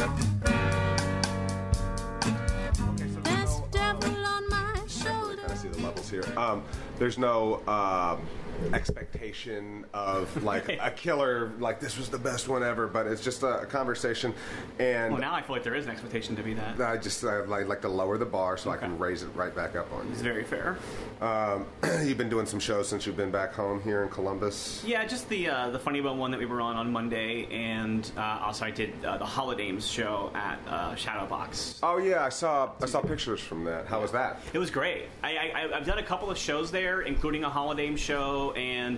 Here. There's no expectation of like a killer, like this was the best one ever, but it's just a conversation. And now I feel like there is an expectation to be that. I just like to lower the bar so I can raise it right back up on you. It's very fair. You've been doing some shows since you've been back home here in Columbus. Yeah, just the Funny Bone one that we were on Monday, and also I did the Holidays show at Shadowbox. Oh yeah, I saw pictures from that. How was that? It was great. I've done a couple of shows there, including a Holiday show, and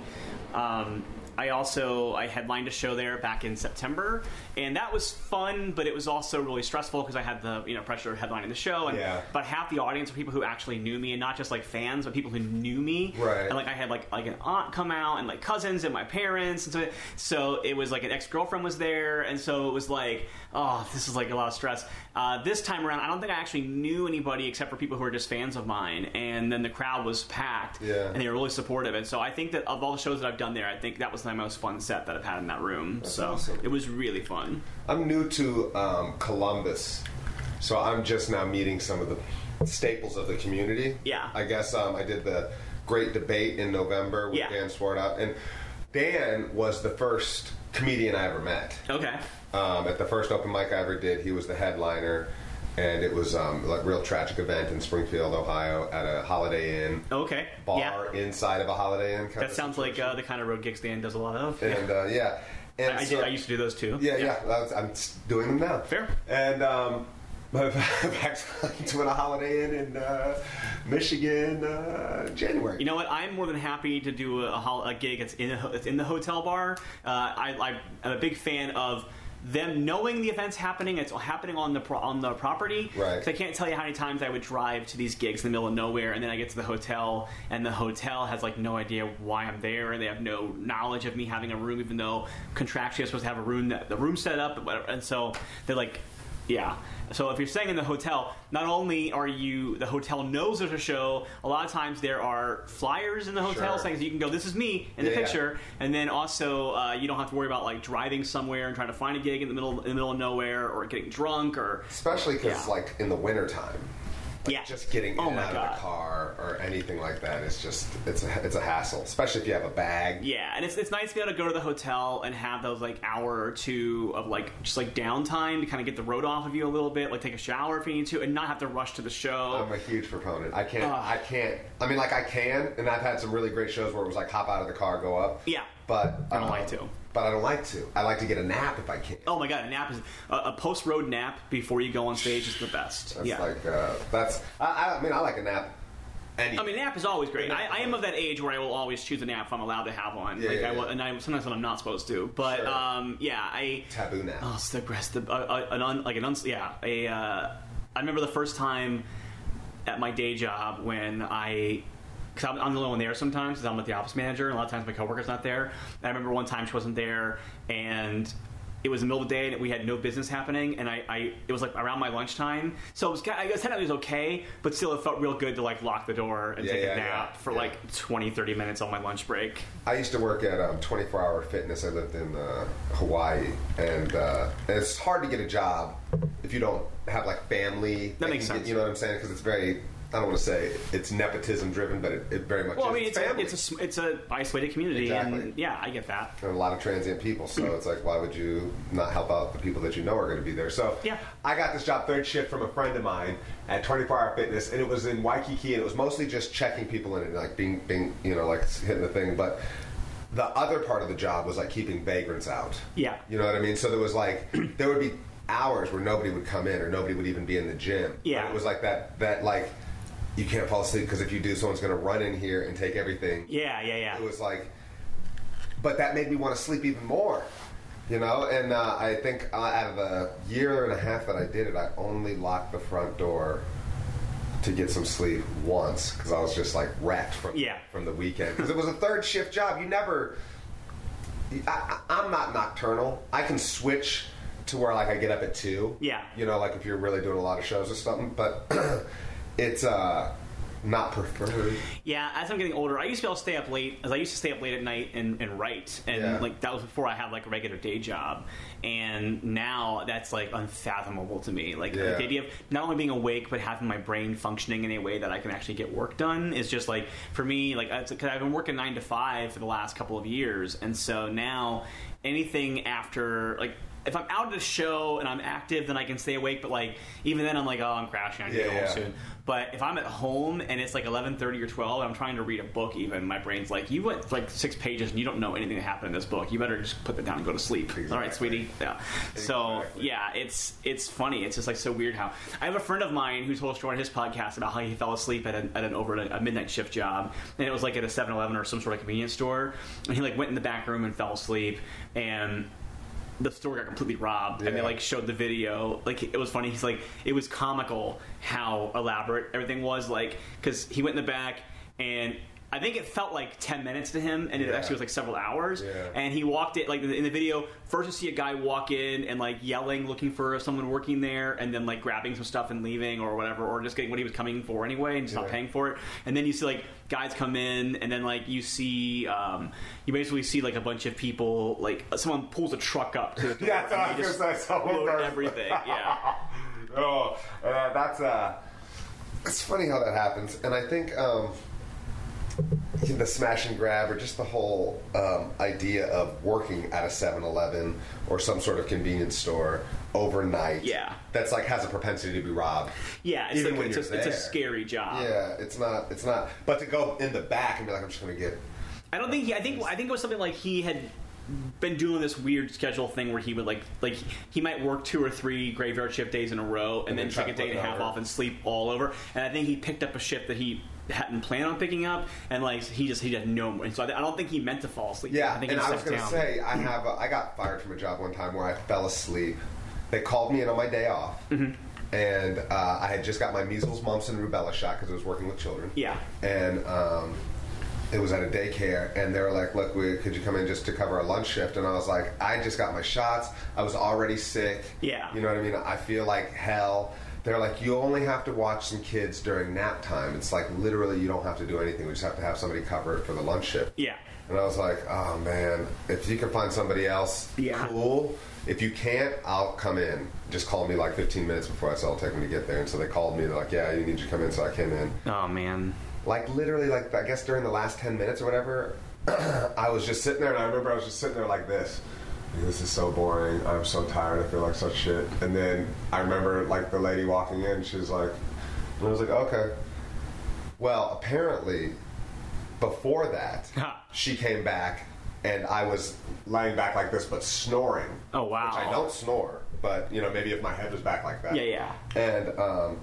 I headlined a show there back in September, and that was fun, but it was also really stressful because I had the pressure of headlining the show, and but half the audience were people who actually knew me, and not just like fans, but people who knew me. Right. And like I had like an aunt come out, and like cousins and my parents, and so it was like an ex-girlfriend was there, and so it was like, oh, this is like a lot of stress. This time around, I don't think I actually knew anybody except for people who were just fans of mine, and then the crowd was packed, and they were really supportive, and so I think that of all the shows that I've done there, I think that was my most fun set that I've had in that room. That's so awesome. It was really fun. I'm new to Columbus, so I'm just now meeting some of the staples of the community. Yeah. I guess I did the Great Debate in November with Dan Swartout, and Dan was the first comedian I ever met. Okay. At the first open mic I ever did, he was the headliner, and it was like a real tragic event in Springfield, Ohio, at a Holiday Inn bar inside of a Holiday Inn. That sounds like the kind of road gigs Dan does a lot of. And and I used to do those too. I'm doing them now. Fair. And back to a Holiday Inn in Michigan, January. You know what? I'm more than happy to do a gig. It's in the hotel bar. I'm a big fan of them knowing the event's happening. It's happening on the property. Right. Because I can't tell you how many times I would drive to these gigs in the middle of nowhere, and then I get to the hotel, and the hotel has like no idea why I'm there, and they have no knowledge of me having a room, even though contractually I'm supposed to have the room set up, and so they're like, yeah. So if you're staying in the hotel, not only are the hotel knows there's a show, a lot of times there are flyers in the hotel saying so you can go, this is me in the picture, and then also you don't have to worry about like driving somewhere and trying to find a gig in the middle of nowhere, or getting drunk, or especially because like in the wintertime. Just getting in and out of the car or anything like that is just it's a hassle, especially if you have a bag. Yeah, and it's nice to be able to go to the hotel and have those like hour or two of like just like downtime to kind of get the road off of you a little bit, like take a shower if you need to, and not have to rush to the show. I'm a huge proponent. I can't. I mean, like I can, and I've had some really great shows where it was like hop out of the car, go up. Yeah, but I don't like to. But I don't like to. I like to get a nap if I can. Oh my god, a nap is a post-road nap before you go on stage is the best. That's I mean, I like a nap. I mean, nap is always great. I am of that age where I will always choose a nap if I'm allowed to have one. And sometimes when I'm not supposed to. But taboo nap. Oh, it's the best. I remember the first time at my day job when because I'm the only one there sometimes, because I'm with the office manager, and a lot of times my coworker's not there. And I remember one time she wasn't there, and it was the middle of the day, and we had no business happening, and it was like around my lunchtime, so I guess it was okay, but still it felt real good to like lock the door and take a nap for like 20-30 minutes on my lunch break. I used to work at 24 Hour Fitness. I lived in Hawaii, and it's hard to get a job if you don't have like family. That makes sense. You know what I'm saying? Because it's very, I don't want to say it's nepotism driven, but it very much is. Well, I mean, it's a isolated community, and yeah, I get that. And a lot of transient people, so it's like, why would you not help out the people that you know are going to be there? So I got this job third shift from a friend of mine at 24 Hour Fitness, and it was in Waikiki, and it was mostly just checking people in and like being like hitting the thing, but the other part of the job was like keeping vagrants out. Yeah. You know what I mean? So there was like, there would be hours where nobody would come in or nobody would even be in the gym. Yeah. But it was like that like, you can't fall asleep because if you do, someone's going to run in here and take everything. Yeah. It was like, but that made me want to sleep even more, you know? And I think out of a year and a half that I did it, I only locked the front door to get some sleep once because I was just like wrecked from the weekend. Because it was a third shift job. You never... I'm not nocturnal. I can switch to where like I get up at 2. Yeah. You know, like if you're really doing a lot of shows or something. But... It's not preferred. Yeah, as I'm getting older, I used to be able to stay up late. As I used to stay up late at night and write, and like that was before I had like a regular day job. And now that's like unfathomable to me. Like the idea of not only being awake but having my brain functioning in a way that I can actually get work done is just like, for me, like, because I've been working 9 to 5 for the last couple of years, and so now anything after, like, if I'm out at a show and I'm active, then I can stay awake. But like, even then, I'm like, oh, I'm crashing. I need to go home soon. But if I'm at home and it's like 11:30 or 12, and I'm trying to read a book, even my brain's like, you went like 6 pages and you don't know anything that happened in this book. You better just put that down and go to sleep. Exactly. All right, sweetie. Yeah. Exactly. So yeah, it's funny. It's just like so weird how I have a friend of mine who told a story on his podcast about how he fell asleep at a midnight shift job, and it was like at a 7-Eleven or some sort of convenience store, and he like went in the back room and fell asleep, and the store got completely robbed, and they like showed the video. Like, it was funny. He's like, it was comical how elaborate everything was. Like, because he went in the back, and I think it felt like 10 minutes to him, and it actually was like several hours. And he walked it, like in the video, first you see a guy walk in and like yelling, looking for someone working there, and then like grabbing some stuff and leaving or whatever, or just getting what he was coming for anyway and just not paying for it. And then you see like guys come in, and then like you see, you basically see like a bunch of people, like someone pulls a truck up to the door. Yeah, and they just load everything. Yeah. Oh, it's funny how that happens, and I think. The smash and grab, or just the whole idea of working at a 7-Eleven or some sort of convenience store overnight. Yeah, that's like has a propensity to be robbed. Yeah, it's even like, when it's a scary job. Yeah, it's not. But to go in the back and be like, I'm just going to get. I think it was something like he had been doing this weird schedule thing where he would like he might work 2 or 3 graveyard shift days in a row and then take a day and a half off and sleep all over. And I think he picked up a shift that he hadn't planned on picking up, and like he had no more. And so I don't think he meant to fall asleep. Yeah, I think and I was going to say I got fired from a job one time where I fell asleep. They called me in on my day off, and I had just got my measles, mumps, and rubella shot because I was working with children. Yeah, and it was at a daycare, and they were like, look, could you come in just to cover a lunch shift? And I was like, I just got my shots. I was already sick. Yeah. You know what I mean? I feel like hell. They're like, you only have to watch some kids during nap time. It's like, literally, you don't have to do anything. We just have to have somebody cover it for the lunch shift. Yeah. And I was like, oh, man, if you can find somebody else, cool. If you can't, I'll come in. Just call me like 15 minutes before I said it'll take me to get there. And so they called me. They're like, yeah, you need to come in. So I came in. Oh, man. Like, literally, like, I guess during the last 10 minutes or whatever, I was just sitting there, and I remember I was just sitting there like this. This is so boring. I'm so tired. I feel like such shit. And then I remember, like, the lady walking in, she was like, and I was like, okay. Well, apparently, before that, she came back, and I was lying back like this, but snoring. Oh, wow. Which I don't snore, but, you know, maybe if my head was back like that. Yeah, yeah. And,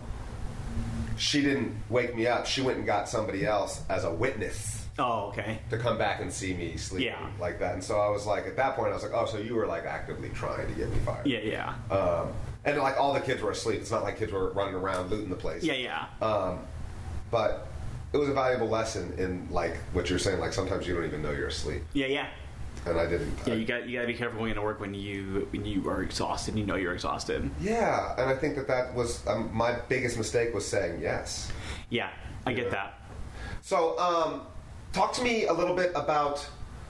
she didn't wake me up. She went and got somebody else as a witness. Oh, okay. To come back and see me sleeping like that. And so I was like, at that point, I was like, oh, so you were like actively trying to get me fired. Yeah, yeah. And like all the kids were asleep. It's not like kids were running around looting the place. Yeah, yeah. But it was a valuable lesson in like what you're saying. Like sometimes you don't even know you're asleep. Yeah, yeah. And I didn't. Yeah, you got to be careful going to work when you are exhausted. You know you're exhausted. Yeah, and I think that was my biggest mistake was saying yes. Yeah, I get that. So, talk to me a little bit about.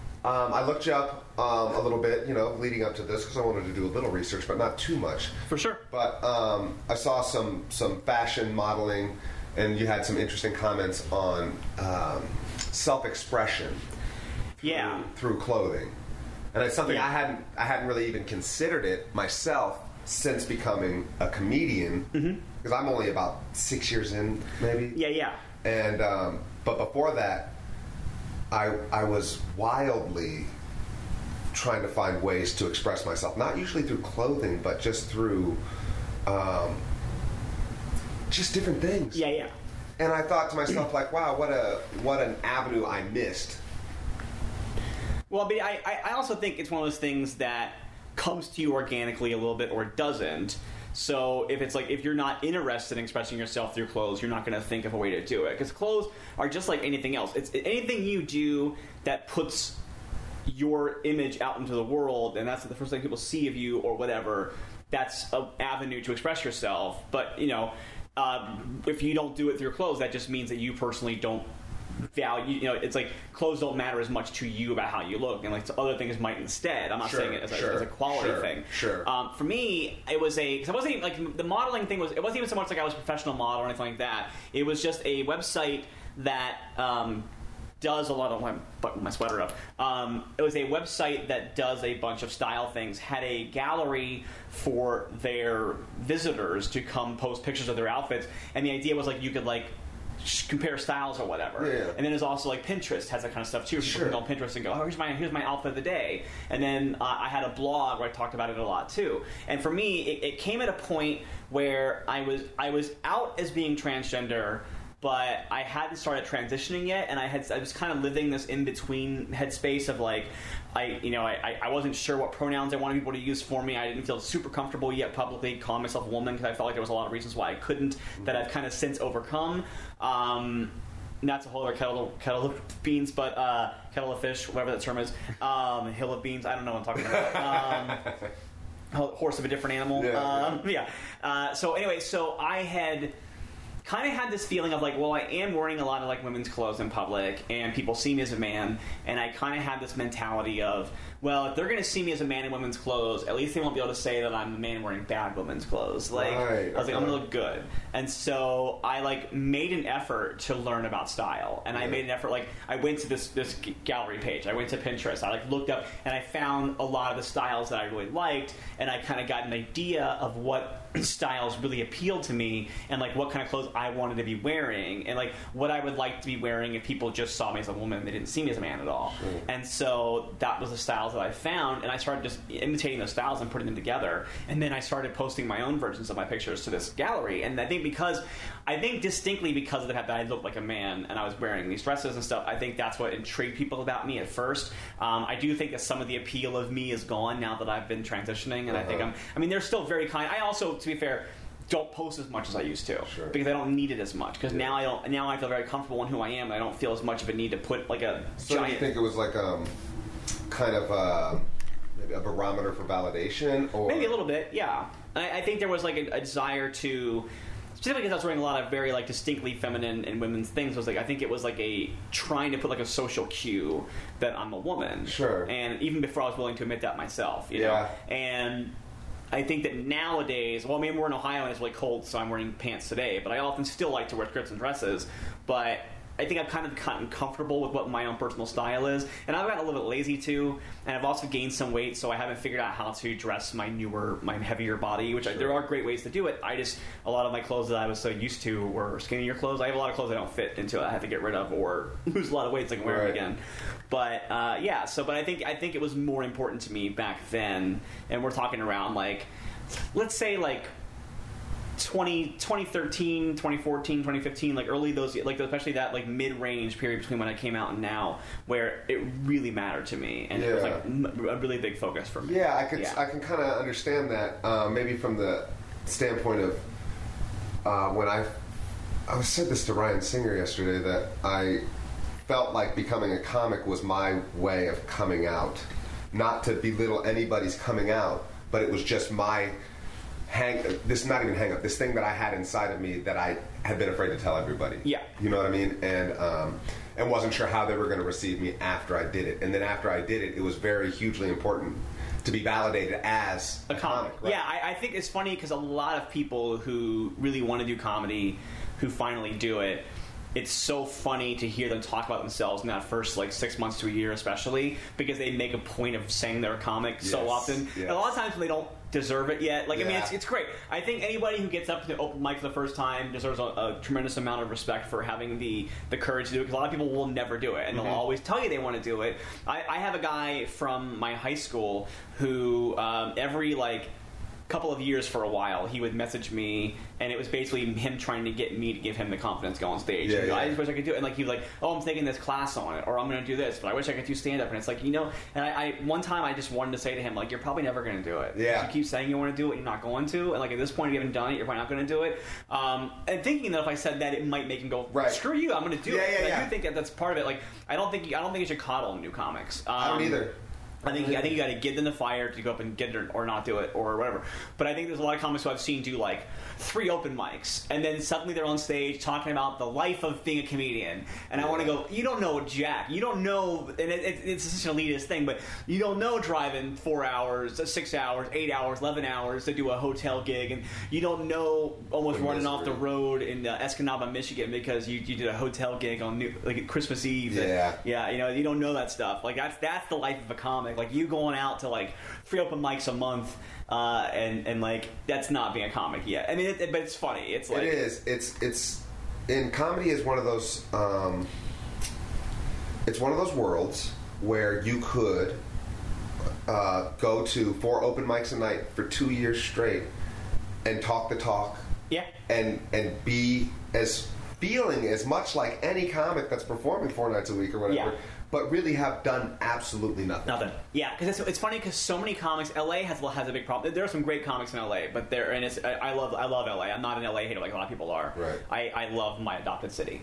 I looked you up a little bit, you know, leading up to this because I wanted to do a little research, but not too much. For sure. But I saw some fashion modeling, and you had some interesting comments on self-expression. Through clothing, and it's something I hadn't really even considered it myself since becoming a comedian, because I'm only about 6 years in, maybe. Yeah, yeah. And but before that, I was wildly trying to find ways to express myself, not usually through clothing, but just through just different things. Yeah, yeah. And I thought to myself, like, wow, what an avenue I missed. Well, but I also think it's one of those things that comes to you organically a little bit or doesn't. So if it's like, if you're not interested in expressing yourself through clothes, you're not going to think of a way to do it. Because clothes are just like anything else. It's anything you do that puts your image out into the world, and that's the first thing people see of you or whatever, that's an avenue to express yourself. But, you know, if you don't do it through clothes, that just means that you personally don't value, you know, it's like clothes don't matter as much to you about how you look, and like other things might instead. I'm not saying it as a quality thing. For me, it was because it wasn't even, like, the modeling thing was, it wasn't even so much like I was a professional model or anything like that. It was just a website that does a lot of, I'm buttoning my sweater up. It was a website that does a bunch of style things, had a gallery for their visitors to come post pictures of their outfits, and the idea was like you could like compare styles or whatever. And then there's also like Pinterest has that kind of stuff too. People can go on Pinterest and go, oh, here's my outfit of the day. And then I had a blog where I talked about it a lot too. And for me, it came at a point where I was out as being transgender, but I hadn't started transitioning yet, and I was kind of living this in between headspace of like, I wasn't sure what pronouns I wanted people to use for me. I didn't feel super comfortable yet publicly calling myself a woman, because I felt like there was a lot of reasons why I couldn't, that I've kind of since overcome. That's a whole other kettle of beans, but kettle of fish, whatever that term is. Hill of beans, I don't know what I'm talking about. Horse of a different animal. So anyway, so I had kind of had this feeling of like, well, I am wearing a lot of like women's clothes in public, and people see me as a man, and I kind of had this mentality of, well, if they're going to see me as a man in women's clothes, at least they won't be able to say that I'm a man wearing bad women's clothes. Like, I was like, I'm going to look good. And so I like made an effort to learn about style, and I made an effort, like I went to this gallery page, I went to Pinterest, I like looked up, and I found a lot of the styles that I really liked, and I kind of got an idea of what styles really appealed to me, and like what kind of clothes I wanted to be wearing, and like what I would like to be wearing if people just saw me as a woman and they didn't see me as a man at all. And so that was the styles that I found, and I started just imitating those styles and putting them together, and then I started posting my own versions of my pictures to this gallery. And I think distinctly because of the fact that I looked like a man and I was wearing these dresses and stuff, I think that's what intrigued people about me at first. I do think that some of the appeal of me is gone now that I've been transitioning, and I think they're still very kind. I also, to be fair, don't post as much as I used to, because I don't need it as much, because now I feel very comfortable in who I am, and I don't feel as much of a need to put like a giant... Do you think it was like kind of maybe a barometer for validation, or maybe a little bit? Yeah, I think there was like a desire to, specifically because I was wearing a lot of very like distinctly feminine and women's things, was like, I think it was like a trying to put like a social cue that I'm a woman. And even before I was willing to admit that myself, you know. And I think that nowadays, well, I mean, we're in Ohio and it's really cold, so I'm wearing pants today, but I often still like to wear skirts and dresses. But I think I've kind of gotten comfortable with what my own personal style is, and I've gotten a little bit lazy too, and I've also gained some weight, so I haven't figured out how to dress my heavier body, which there are great ways to do it. A lot of my clothes that I was so used to were skinnier clothes. I have a lot of clothes I don't fit into, I have to get rid of or lose a lot of weight so I can wear them again. But but I think it was more important to me back then, and we're talking around like, let's say like 2013, 2014, 2015, like early those, like especially that like mid-range period between when I came out and now, where it really mattered to me, and it was like a really big focus for me. I can kind of understand that, maybe from the standpoint of when I said this to Ryan Singer yesterday, that I felt like becoming a comic was my way of coming out, not to belittle anybody's coming out, but it was just my this thing that I had inside of me that I had been afraid to tell everybody. You know what I mean? And wasn't sure how they were going to receive me after I did it. And then after I did it, it was very hugely important to be validated as a comic. Right? Yeah, I think it's funny because a lot of people who really want to do comedy, who finally do it, it's so funny to hear them talk about themselves in that first like 6 months to a year, especially because they make a point of saying they're a comic so often. And a lot of times when they don't deserve it yet. Like, I mean, it's great. I think anybody who gets up to the open mic for the first time deserves a tremendous amount of respect for having the courage to do it, because a lot of people will never do it, and they'll always tell you they want to do it. I have a guy from my high school who every like couple of years for a while, he would message me, and it was basically him trying to get me to give him the confidence to go on stage. Yeah, I just wish I could do it. And like he was like, "Oh, I'm taking this class on it," or "I'm going to do this, but I wish I could do stand up." And it's like, you know, and I one time I just wanted to say to him, like, "You're probably never going to do it. You keep saying you want to do it, you're not going to. And like at this point, if you haven't done it, you're probably not going to do it." And thinking that if I said that, it might make him go, "Screw you, I'm going to do it." I do think that that's part of it. Like, I don't think you should coddle new comics. I don't either. I think you got to give them the fire to go up and get it or not do it or whatever. But I think there's a lot of comics who I've seen do like 3 open mics, and then suddenly they're on stage talking about the life of being a comedian. And I want to go, you don't know Jack. You don't know, and it's such an elitist thing, but you don't know driving 4 hours, 6 hours, 8 hours, 11 hours to do a hotel gig, and you don't know almost running off the road in Escanaba, Michigan because you did a hotel gig on Christmas Eve. Yeah. And, you don't know that stuff. Like that's the life of a comic. Like you going out to like 3 open mics a month, and like that's not being a comic yet. I mean, but it's funny. It's like it is. It's in comedy is one of those. It's one of those worlds where you could go to 4 open mics a night for 2 years straight and talk the talk. Yeah. And be feeling as much like any comic that's performing 4 nights a week or whatever. Yeah. But really have done absolutely nothing. Nothing. Yeah, because it's funny because so many comics. LA has a big problem. There are some great comics in LA, but I love LA. I'm not an LA hater like a lot of people are. Right. I love my adopted city.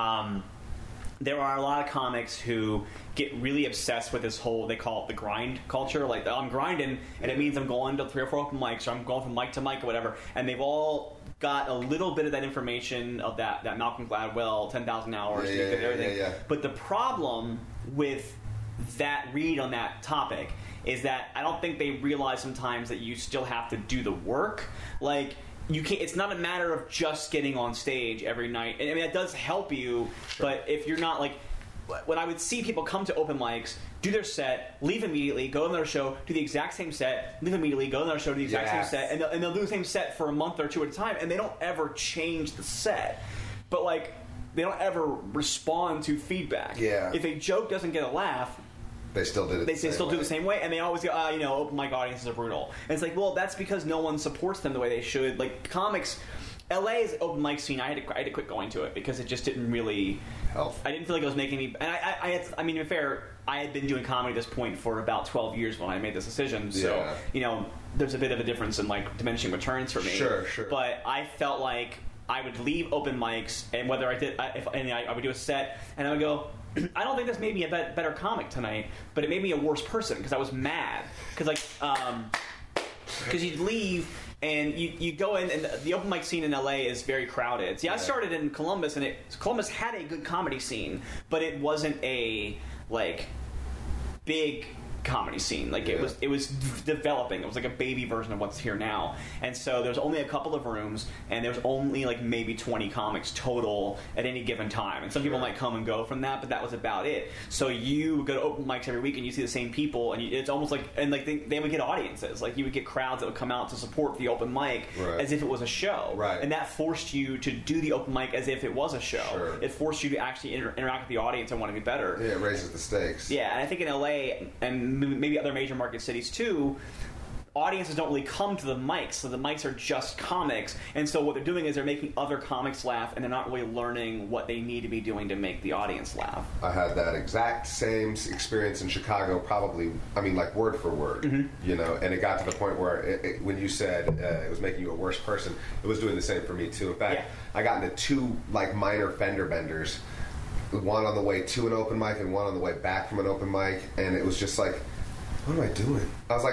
There are a lot of comics who get really obsessed with this whole, they call it the grind culture. Like, I'm grinding, and it means I'm going to 3 or 4 open mics, or I'm going from mic to mic or whatever. And they've all got a little bit of that information of that Malcolm Gladwell, 10,000 hours, everything. Yeah. But the problem with that read on that topic is that I don't think they realize sometimes that you still have to do the work. Like, you can't. It's not a matter of just getting on stage every night. I mean, that does help you, sure. But if you're not like, when I would see people come to open mics, do their set, leave immediately, go to another show, do the exact same set, leave immediately, go to another show, do the exact same set, and they'll do the same set for a month or 2 at a time, and they don't ever change the set. But like, they don't ever respond to feedback. Yeah. If a joke doesn't get a laugh, they still did it. They still do the same way, and they always go, open mic audiences are brutal. And it's like, well, that's because no one supports them the way they should. Like comics, LA's open mic scene, I had to quit going to it because it just didn't really help. I didn't feel like it was making me. And I mean, to be fair, I had been doing comedy at this point for about 12 years when I made this decision. So there's a bit of a difference in like diminishing returns for me. Sure. But I felt like I would leave open mics, and whether I did, I would do a set, and I would go, I don't think this made me a better comic tonight, but it made me a worse person because I was mad. Because you'd leave and you go in, and the open mic scene in LA is very crowded. See, I started in Columbus, and Columbus had a good comedy scene, but it wasn't a like big comedy scene. Like it was developing. It was like a baby version of what's here now. And so there's only a couple of rooms, and there's only like maybe 20 comics total at any given time. And some people might come and go from that, but that was about it. So you go to open mics every week, and you see the same people, and it's almost like, and like they would get audiences. Like you would get crowds that would come out to support the open mic as if it was a show. Right. And that forced you to do the open mic as if it was a show. Sure. It forced you to actually interact with the audience and want to be better. Yeah, it raises the stakes. Yeah, and I think in LA and maybe other major market cities too, audiences don't really come to the mics, so the mics are just comics, and so what they're doing is they're making other comics laugh, and they're not really learning what they need to be doing to make the audience laugh. I had that exact same experience in Chicago, probably, I mean, like word for word, and it got to the point where when you said it was making you a worse person, it was doing the same for me too. In fact, I got into 2 like minor fender benders, one on the way to an open mic and one on the way back from an open mic, and it was just like, what am I doing?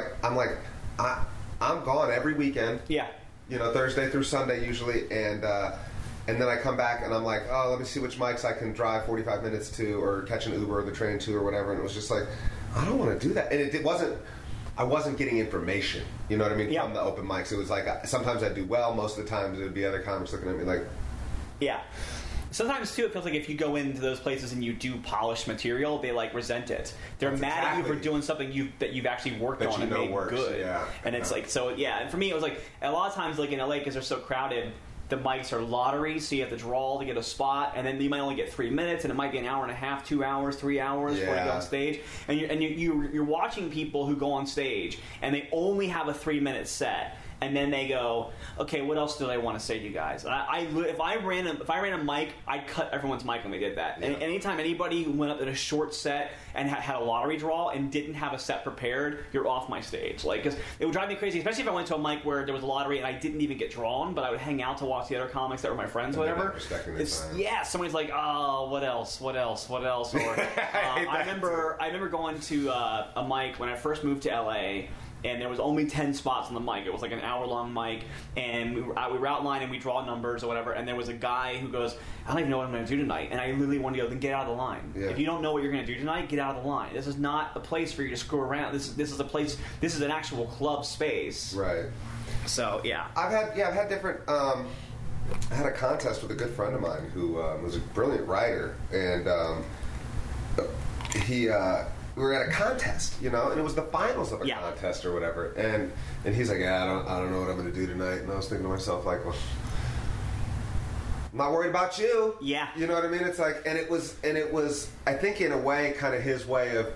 I'm gone every weekend. Yeah. Thursday through Sunday usually, and then I come back and I'm like, oh, let me see which mics I can drive 45 minutes to, or catch an Uber or the train to, or whatever. And it was just like, I don't want to do that. And I wasn't getting information. You know what I mean? From the open mics. It was like sometimes I'd do well. Most of the times it would be other comics looking at me like, yeah. Sometimes, too, it feels like if you go into those places and you do polished material, they, like, resent it. They're mad at you for doing something that you've actually worked on and made good. Yeah. And it's like, so, yeah. And for me, it was like, a lot of times, like, in LA, because they're so crowded, the mics are lotteries, so you have to draw to get a spot, and then you might only get 3 minutes, and it might be an hour and a half, 2 hours, 3 hours before you go on stage. And you're watching people who go on stage, and they only have a 3-minute set. and then they go, okay, what else do I want to say to you guys? And if I ran a mic, I'd cut everyone's mic when they did that. Yeah. And anytime anybody went up in a short set and had a lottery draw and didn't have a set prepared, you're off my stage. Like, 'cause it would drive me crazy, especially if I went to a mic where there was a lottery and I didn't even get drawn, but I would hang out to watch the other comics that were my friends, or whatever. Yeah, somebody's like, oh, what else? Or I remember going to a mic when I first moved to LA. And there was only 10 spots on the mic. It was like an hour-long mic, and we were outlining, we draw numbers or whatever, and there was a guy who goes, I don't even know what I'm going to do tonight. And I literally wanted to go, then get out of the line. Yeah. If you don't know what you're going to do tonight, get out of the line. This is not a place for you to screw around. This is a place, this is an actual club space. Right. So, yeah. I've had different, I had a contest with a good friend of mine who was a brilliant writer, and we were at a contest, and it was the finals of a contest or whatever, and he's like, I don't know what I'm going to do tonight, and I was thinking to myself, like, well, I'm not worried about you. Yeah. You know what I mean? It's like, and it was, I think in a way, kind of his way of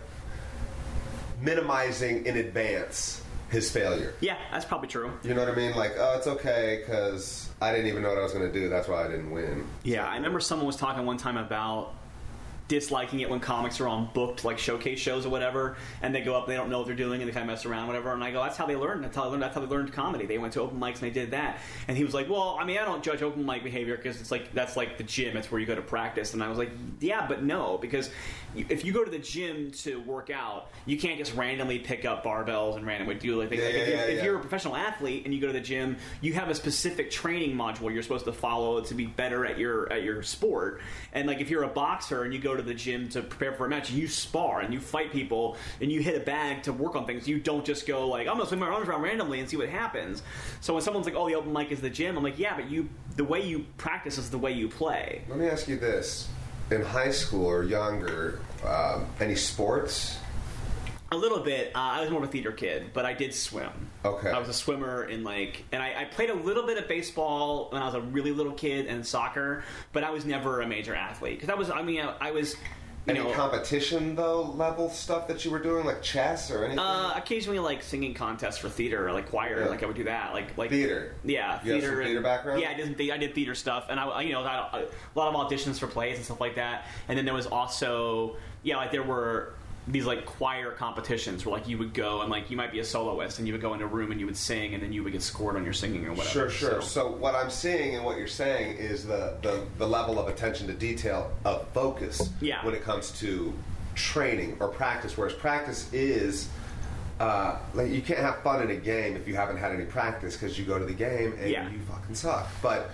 minimizing in advance his failure. Yeah, that's probably true. You know what I mean? Like, oh, it's okay, because I didn't even know what I was going to do, that's why I didn't win. Yeah, I remember someone was talking one time about disliking it when comics are on booked like showcase shows or whatever, and they go up, they don't know what they're doing, and they kind of mess around, whatever. And I go, that's how they learned. That's how they learned comedy. They went to open mics and they did that. And he was like, well, I mean, I don't judge open mic behavior because it's like that's like the gym. It's where you go to practice. And I was like, yeah, but no, because if you go to the gym to work out, you can't just randomly pick up barbells and randomly do like things. If you're a professional athlete and you go to the gym, you have a specific training module you're supposed to follow to be better at your sport. And like if you're a boxer and you go to the gym to prepare for a match, you spar and you fight people and you hit a bag to work on things. You don't just go like, I'm gonna swing my arms around randomly and see what happens. So when someone's like, oh, the open mic is the gym, I'm like, yeah, but the way you practice is the way you play. Let me ask you this. In high school or younger, any sports? A little bit. I was more of a theater kid, but I did swim. Okay. I was a swimmer and I played a little bit of baseball when I was a really little kid and soccer, but I was never a major athlete. Because I was... Any competition, though, level stuff that you were doing, like chess or anything? Occasionally, like, singing contests for theater or, like, choir. Yeah. Like, I would do that. Like theater? Yeah, you theater. Have some theater background? Yeah, I did theater stuff. And, I had a lot of auditions for plays and stuff like that. And then there was also... Yeah, like, there were these, like, choir competitions where, like, you would go and, like, you might be a soloist and you would go in a room and you would sing and then you would get scored on your singing or whatever. Sure. So what I'm seeing and what you're saying is the level of attention to detail of focus when it comes to training or practice, whereas practice is... like you can't have fun in a game if you haven't had any practice because you go to the game and you fucking suck. But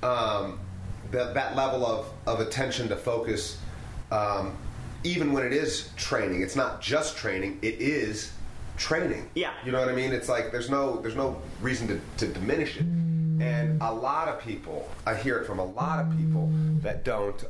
that level of attention to focus... even when it is training, it's not just training, it is training. Yeah. You know what I mean? It's like there's no reason to diminish it. And a lot of people, I hear it from a lot of people that don't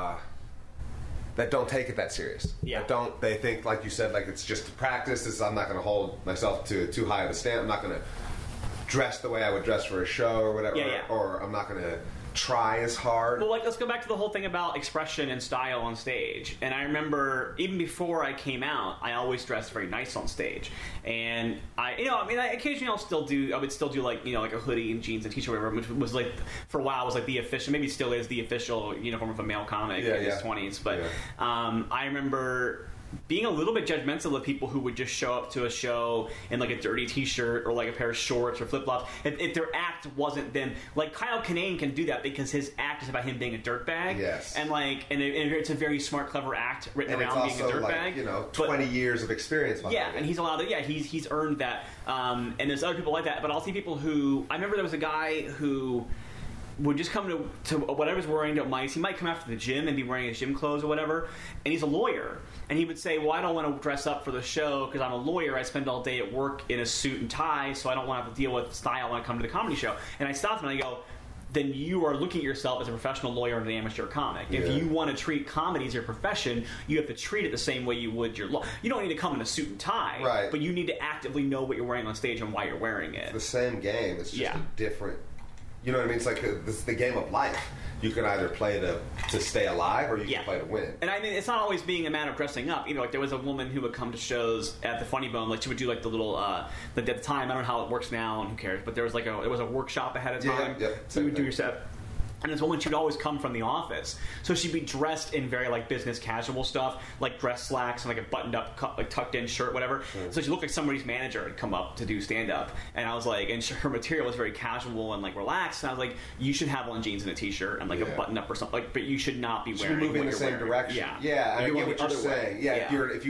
take it that serious. Yeah. They think, like you said, like it's just practice. I'm not going to hold myself to too high of a standard. I'm not going to dress the way I would dress for a show or whatever. Yeah. Or I'm not going to try as hard. Well, like, let's go back to the whole thing about expression and style on stage. And I remember, even before I came out, I always dressed very nice on stage. And occasionally I would still do like a hoodie and jeans and t-shirt, whatever, which was like, for a while, was like the official, maybe it still is the official uniform of a male comic in his 20s. But I remember being a little bit judgmental of people who would just show up to a show in like a dirty t-shirt or like a pair of shorts or flip-flops if their act wasn't them. Like Kyle Kinane can do that because his act is about him being a dirtbag. Yes. And it's a very smart, clever act written around being a dirtbag. And it's also 20 years of experience behind it. And he's allowed to, he's earned that. And there's other people like that. But I'll see people who, I remember there was a guy who would just come to whatever he's wearing to mics. He might come after the gym and be wearing his gym clothes or whatever, and he's a lawyer. And he would say, well, I don't want to dress up for the show because I'm a lawyer. I spend all day at work in a suit and tie, so I don't want to have to deal with style when I come to the comedy show. And I stopped him and I go, then you are looking at yourself as a professional lawyer and an amateur comic. Yeah. If you want to treat comedy as your profession, you have to treat it the same way you would your law. You don't need to come in a suit and tie, but you need to actively know what you're wearing on stage and why you're wearing it. It's the same game. It's just a different You know what I mean? It's like this is the game of life. You can either play to stay alive, or you can play to win. And I mean, it's not always being a matter of dressing up. You know, like there was a woman who would come to shows at the Funny Bone. Like she would do like the little, at the time, I don't know how it works now, and who cares? But there was a workshop ahead of time. So you would do your set. And this woman, she'd always come from the office, so she'd be dressed in very like business casual stuff, like dress slacks and like a buttoned up, like tucked in shirt, whatever. So she looked like somebody's manager had come up to do stand up, and I was like, and her material was very casual and like relaxed. And I was like, you should have on jeans and a t-shirt and like a button up or something, like, but you should not be wearing. You're moving in the same direction. Yeah. I get what you're saying. Yeah,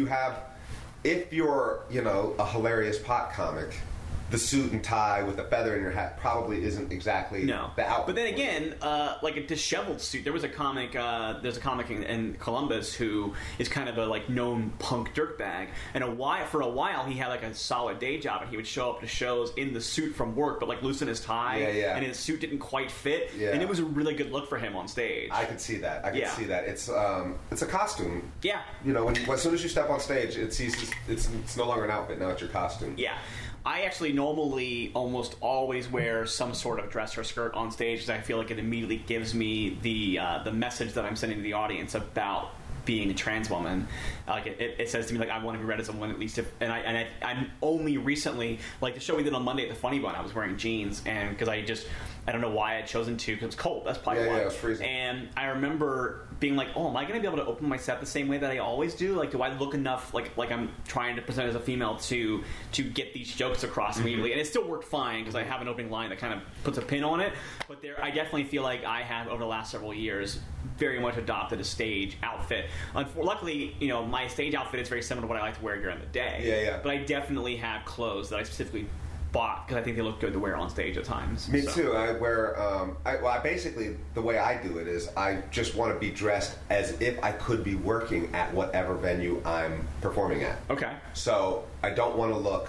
if you're a hilarious pot comic, the suit and tie with a feather in your hat probably isn't exactly the outfit. But then again, like a disheveled suit. There was a comic. There's a comic in Columbus who is kind of a like known punk dirtbag, and for a while he had like a solid day job, and he would show up to shows in the suit from work, but like loosen his tie, and his suit didn't quite fit, and it was a really good look for him on stage. I could see that. See that. It's a costume. Yeah. As soon as you step on stage, it's no longer an outfit. Now it's your costume. Yeah. I actually normally almost always wear some sort of dress or skirt on stage because I feel like it immediately gives me the message that I'm sending to the audience about being a trans woman. Like it says to me like I want to be read as a woman at least. I'm only recently, like the show we did on Monday at the Funny Bone, I was wearing jeans, and because I don't know why I had chosen to, because it was cold. That's probably why. Yeah, it was freezing. And I remember being like, oh, am I going to be able to open my set the same way that I always do? Like, do I look enough like I'm trying to present as a female to get these jokes across immediately? And it still worked fine because I have an opening line that kind of puts a pin on it. But I definitely feel like I have, over the last several years, very much adopted a stage outfit. Luckily, my stage outfit is very similar to what I like to wear during the day. Yeah. But I definitely have clothes that I specifically bought because I think they look good to wear on stage at times. Me too. I wear. I basically, the way I do it is I just want to be dressed as if I could be working at whatever venue I'm performing at. Okay. So I don't want to look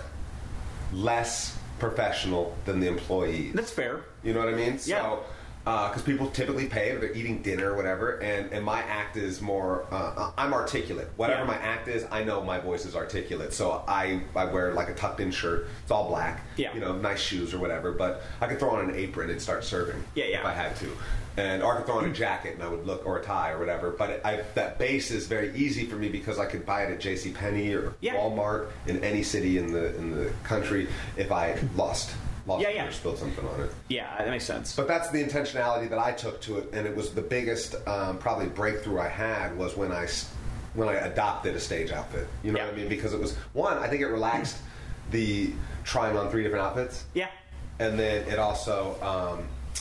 less professional than the employees. That's fair. You know what I mean? Yeah. So, because people typically pay, or they're eating dinner or whatever, and my act is more, I'm articulate. Whatever my act is, I know my voice is articulate. So I wear like a tucked in shirt. It's all black. Yeah. Nice shoes or whatever, but I could throw on an apron and start serving. Yeah. If I had to. Or I could throw on a jacket and I would look, or a tie or whatever. But that base is very easy for me because I could buy it at JCPenney or Walmart in any city in the country if I lost it or spilled something on it. Yeah, that makes sense. But that's the intentionality that I took to it, and it was the biggest probably breakthrough I had was when I adopted a stage outfit. You know what I mean? Because it was, one, I think it relaxed the trying on 3 different outfits. Yeah. And then it also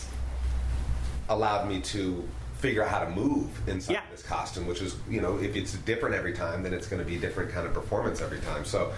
allowed me to figure out how to move inside this costume, which is, if it's different every time, then it's going to be a different kind of performance every time. So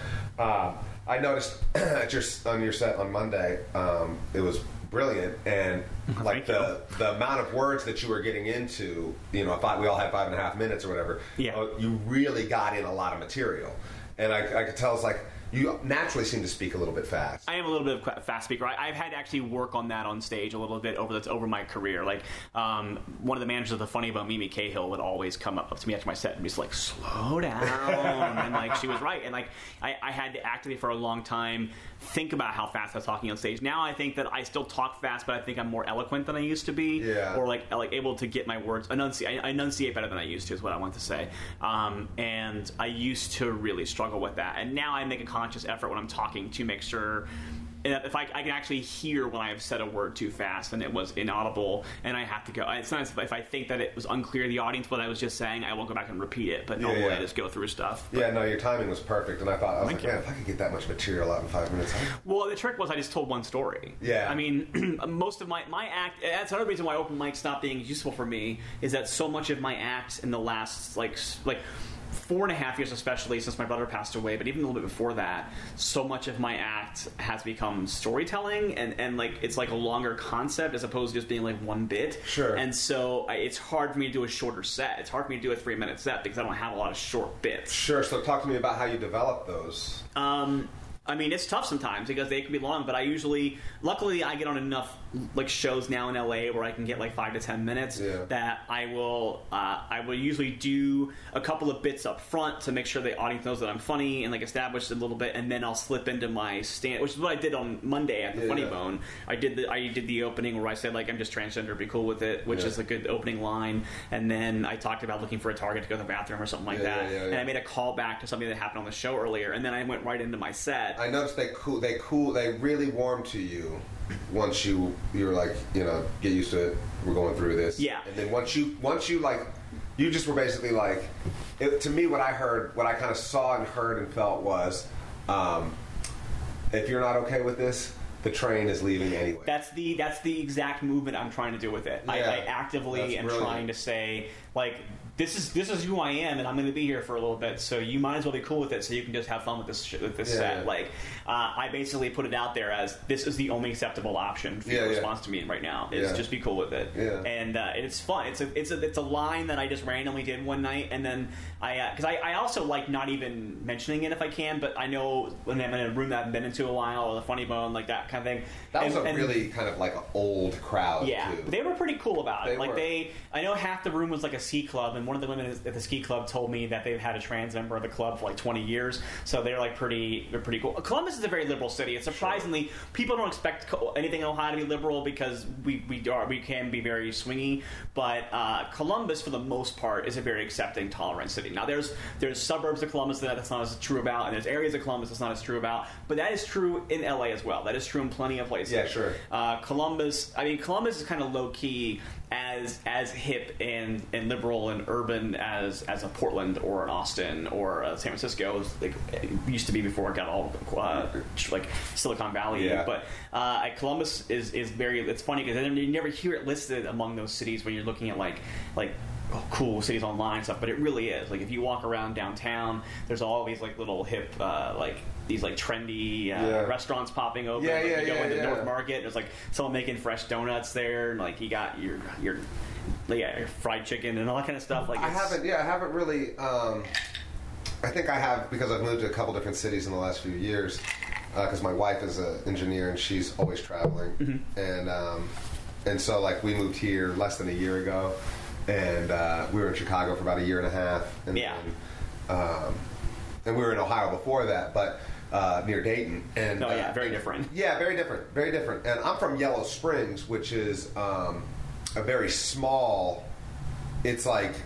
I noticed on your set on Monday, it was brilliant, and like the amount of words that you were getting into, we all had 5.5 minutes or whatever. Yeah. You really got in a lot of material, and I could tell it's like you naturally seem to speak a little bit fast. I am a little bit of a fast speaker. I've had to actually work on that on stage a little bit over my career. Like, one of the managers of the Funny Bone, Mimi Cahill, would always come up to me after my set and be like, slow down. And like, she was right. And like, I had to actively for a long time think about how fast I was talking on stage. Now I think that I still talk fast, but I think I'm more eloquent than I used to be. Yeah. Or like able to get my words, I enunciate better than I used to is what I want to say. And I used to really struggle with that. And now I make a conscious effort when I'm talking to make sure if I can actually hear when I have said a word too fast and it was inaudible and I have to go. It's not if I think that it was unclear to the audience what I was just saying, I will go back and repeat it. But normally I just go through stuff. But, your timing was perfect, and I was like, man, if I could get that much material out in 5 minutes. Well, the trick was I just told one story. Yeah. I mean, most of my act. That's another reason why open mic stopped being useful for me is that so much of my act in the last like 4.5 years, especially since my brother passed away, but even a little bit before that, so much of my act has become storytelling, and like it's like a longer concept as opposed to just being like one bit. Sure. And so it's hard for me to do a shorter set. It's hard for me to do a 3-minute set because I don't have a lot of short bits. Sure. So talk to me about how you develop those. I mean, it's tough sometimes because they can be long, but luckily I get on enough like shows now in LA where I can get like 5 to 10 minutes that I will usually do a couple of bits up front to make sure the audience knows that I'm funny and like establish a little bit, and then I'll slip into my stand, which is what I did on Monday at the Funny Bone. I did the opening where I said like I'm just transgender, be cool with it, which is a good opening line, and then I talked about looking for a target to go to the bathroom or something like that, and I made a call back to something that happened on the show earlier, and then I went right into my set. I noticed they really warmed to you once you were like, you know, get used to it. We're going through this. Yeah. And then once you like, you just were basically like, to me, what I kind of saw and heard and felt was, if you're not okay with this, the train is leaving anyway. That's the exact movement I'm trying to do with it. I actively am trying to say like, this is who I am, and I'm going to be here for a little bit. So you might as well be cool with it, so you can just have fun with this set. Yeah. Like, I basically put it out there as this is the only acceptable option for your response to me right now. Is just be cool with it. Yeah. And it's fun. It's a line that I just randomly did one night, and then because I also like not even mentioning it if I can, but I know when I'm in a room that I've been into a while, or the Funny Bone, like that kind of thing. That was really kind of like an old crowd. Yeah, too. They were pretty cool about it. I know half the room was like a ski club, and one of the women at the ski club told me that they've had a trans member of the club for like 20 years, so they're pretty cool. Columbus is a very liberal city. It's surprisingly people don't expect anything in Ohio to be liberal because we can be very swingy, but Columbus for the most part is a very accepting, tolerant city. Now there's suburbs of Columbus that's not as true about, and there's areas of Columbus that's not as true about, but that is true in LA as well. That is true in plenty of places. Yeah, sure. Columbus is kind of low key as hip and liberal and urban as a Portland or an Austin or San Francisco, like it used to be before it got all like Silicon Valley. Yeah. But Columbus is very. It's funny because you never hear it listed among those cities when you're looking at like cool cities online and stuff, but it really is. Like if you walk around downtown, there's all these like little hip these like trendy restaurants popping open. You go into North Market, there's like someone making fresh donuts there, and like you got your fried chicken and all that kind of stuff. Like I haven't really. I think I have because I've moved to a couple different cities in the last few years. Because my wife is an engineer and she's always traveling, and so like we moved here less than a year ago. And we were in Chicago for about a year and a half. And and we were in Ohio before that, but near Dayton. And very different. Yeah, very different. And I'm from Yellow Springs, which is a very small. It's like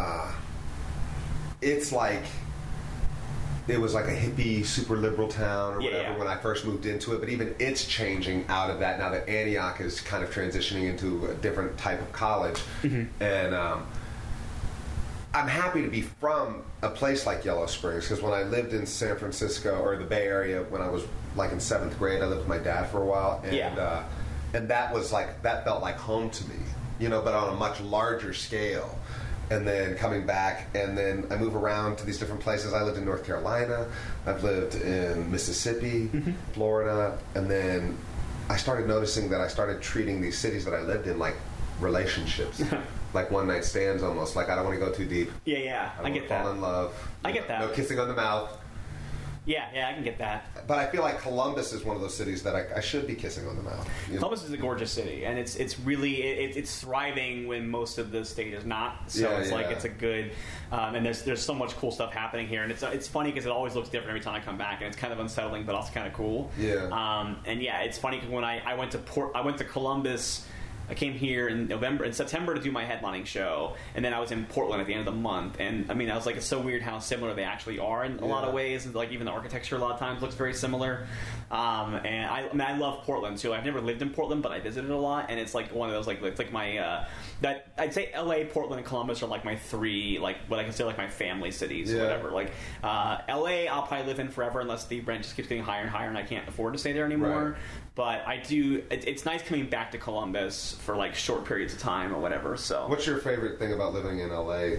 it was like a hippie, super liberal town or whatever when I first moved into it. But even it's changing out of that now that Antioch is kind of transitioning into a different type of college. And I'm happy to be from a place like Yellow Springs because when I lived in San Francisco or the Bay Area when I was like in 7th grade, I lived with my dad for a while. And that was like, that felt like home to me, you know, but on a much larger scale. And then coming back, and then I move around to these different places. I lived in North Carolina. I've lived in Mississippi, Florida, and then I started noticing that I started treating these cities that I lived in like relationships, like one-night stands almost. Like I don't want to go too deep. I get that. Fall in love. I get that. No kissing on the mouth. Yeah, I can get that. But I feel like Columbus is one of those cities that I should be kissing on the mouth. You know? Columbus is a gorgeous city, and it's really it's thriving when most of the state is not. So it's a good, and there's so much cool stuff happening here, and it's funny because it always looks different every time I come back, and it's kind of unsettling, but also kind of cool. It's funny because when I went to Columbus. I came here in September to do my headlining show, and then I was in Portland at the end of the month. And I mean, I was like, it's so weird how similar they actually are in a lot of ways. And like even the architecture a lot of times looks very similar. And I love Portland too. I've never lived in Portland, but I visited a lot, and it's like one of those it's like my that I'd say L.A., Portland, and Columbus are like my three what I consider like my family cities or whatever. Like L.A. I'll probably live in forever unless the rent just keeps getting higher and higher, and I can't afford to stay there anymore. Right. But I do. It's nice coming back to Columbus for like short periods of time or whatever. So, what's your favorite thing about living in LA?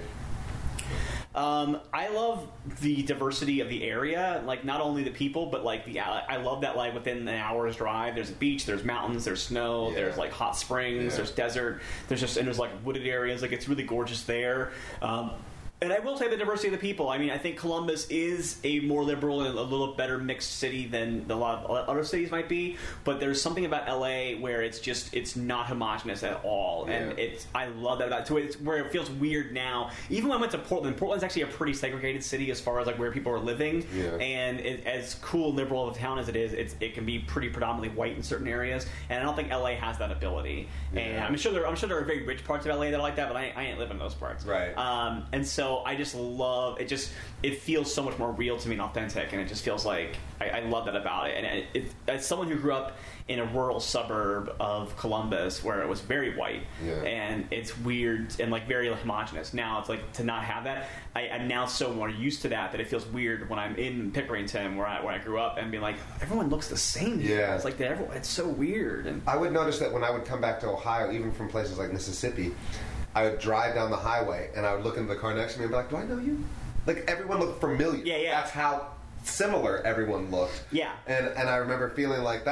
I love the diversity of the area. Like not only the people, but like I love that like within an hour's drive, there's a beach, there's mountains, there's snow, there's like hot springs, there's desert, there's like wooded areas. Like it's really gorgeous there. And I will say the diversity of the people. I mean, I think Columbus is a more liberal and a little better mixed city than a lot of other cities might be. But there's something about LA where it's not homogenous at all, and I love that about it. So it's where it feels weird now. Even when I went to Portland, Portland's actually a pretty segregated city as far as like where people are living. Yeah. And as cool liberal of a town as it is, it can be pretty predominantly white in certain areas. And I don't think LA has that ability. Yeah. And I'm sure there are very rich parts of LA that are like that, but I ain't living in those parts. Right. And so I just love it. It feels so much more real to me and authentic, and it just feels like I love that about it. And as someone who grew up in a rural suburb of Columbus where it was very white, and it's weird and like very homogenous. Now it's like to not have that. I'm now so more used to that it feels weird when I'm in Pickerington where I grew up and being like, everyone looks the same here. Yeah. It's like it's so weird. And I would notice that when I would come back to Ohio, even from places like Mississippi, I would drive down the highway and I would look into the car next to me and be like, do I know you? Like everyone looked familiar. Yeah. That's how similar everyone looked. Yeah. And I remember feeling like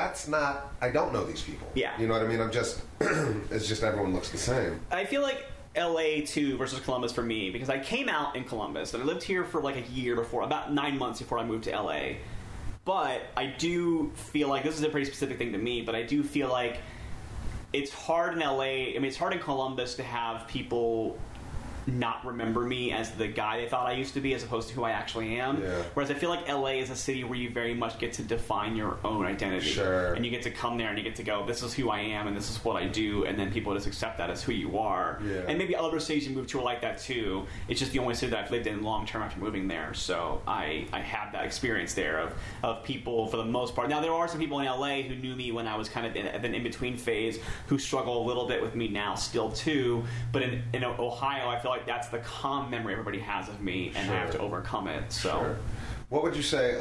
I don't know these people. Yeah. You know what I mean? It's just everyone looks the same. I feel like LA too versus Columbus for me, because I came out in Columbus and I lived here for like a year before, about 9 months before I moved to LA. But I do feel like, this is a pretty specific thing to me, but I do feel like it's hard in LA, I mean it's hard in Columbus to have people not remember me as the guy they thought I used to be as opposed to who I actually am. Yeah. Whereas I feel like LA is a city where you very much get to define your own identity. Sure. And you get to come there and you get to go, this is who I am and this is what I do, and then people just accept that as who you are. Yeah. And maybe other cities you move to are like that too. It's just the only city that I've lived in long term after moving there. So I have that experience there of people for the most part. Now there are some people in LA who knew me when I was kind of in an in-between phase who struggle a little bit with me now still too. But in Ohio I feel like that's the calm memory everybody has of me, and I have to overcome it. So, what would you say?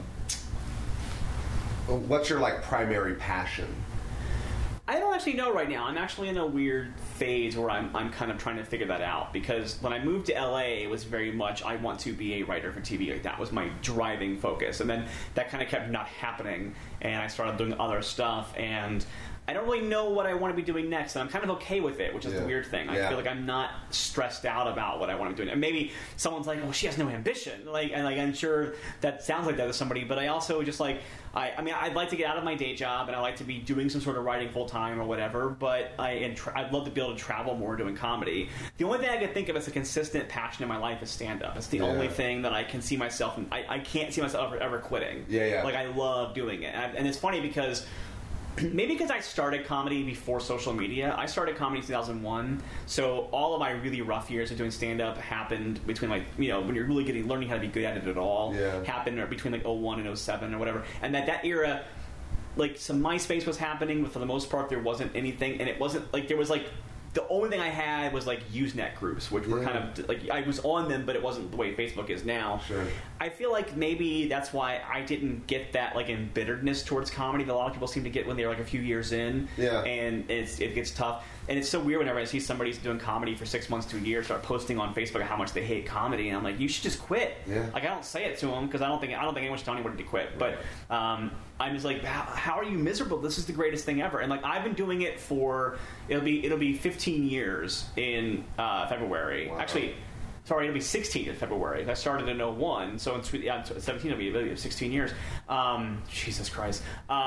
What's your like primary passion? I don't actually know right now. I'm actually in a weird phase where I'm kind of trying to figure that out, because when I moved to LA, it was very much I want to be a writer for TV. Like that was my driving focus, and then that kind of kept not happening, and I started doing other stuff, and I don't really know what I want to be doing next, and I'm kind of okay with it, which is the weird thing. I feel like I'm not stressed out about what I want to be doing. And maybe someone's like, well, she has no ambition. And I'm sure that sounds like that to somebody, but I also just like, I mean, I'd like to get out of my day job, and I like to be doing some sort of writing full-time or whatever, but I'd love to be able to travel more doing comedy. The only thing I can think of as a consistent passion in my life is stand-up. It's the only thing that I can see myself, I can't see myself ever quitting. Like, I love doing it. And it's funny because maybe because I started comedy before social media. I started comedy in 2001, so all of my really rough years of doing stand-up happened between, like, you know, when you're really learning how to be good at it at all, happened between like 01 and 07 or whatever. And that era, like, some MySpace was happening, but for the most part there wasn't anything, and it wasn't like there was like the only thing I had was like Usenet groups, which were kind of like I was on them, but it wasn't the way Facebook is now. Sure. I feel like maybe that's why I didn't get that like embitteredness towards comedy that a lot of people seem to get when they're like a few years in. Yeah. And it gets tough. And it's so weird whenever I see somebody doing comedy for 6 months to a year start posting on Facebook how much they hate comedy, and I'm like, you should just quit. Yeah. Like, I don't say it to them because I don't think anyone should tell anybody to quit. But I'm just like, how are you miserable? This is the greatest thing ever. And like, I've been doing it for it'll be 15 years in February. Wow. Actually, sorry, it'll be 16 in February. I started in 01, so in 17 it'll be 16 years. Jesus Christ.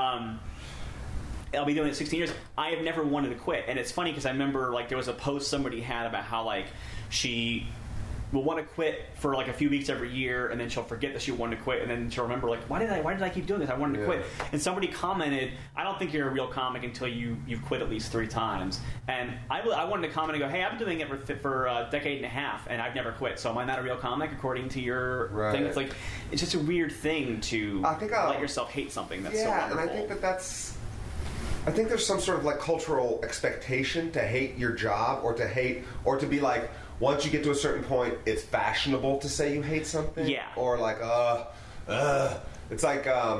I'll be doing it 16 years. I have never wanted to quit. And it's funny because I remember, like, there was a post somebody had about how, like, she will want to quit for, like, a few weeks every year, and then she'll forget that she wanted to quit, and then she'll remember, like, why did I keep doing this? I wanted to quit. And somebody commented, I don't think you're a real comic until you've quit at least 3 times. And I wanted to comment and go, hey, I've been doing it for a decade and a half, and I've never quit, so am I not a real comic according to your thing? It's like, it's just a weird thing to let yourself hate something that's so wonderful. And I think there's some sort of like cultural expectation to hate your job, or to be like, once you get to a certain point, it's fashionable to say you hate something. Yeah. Or like, it's like,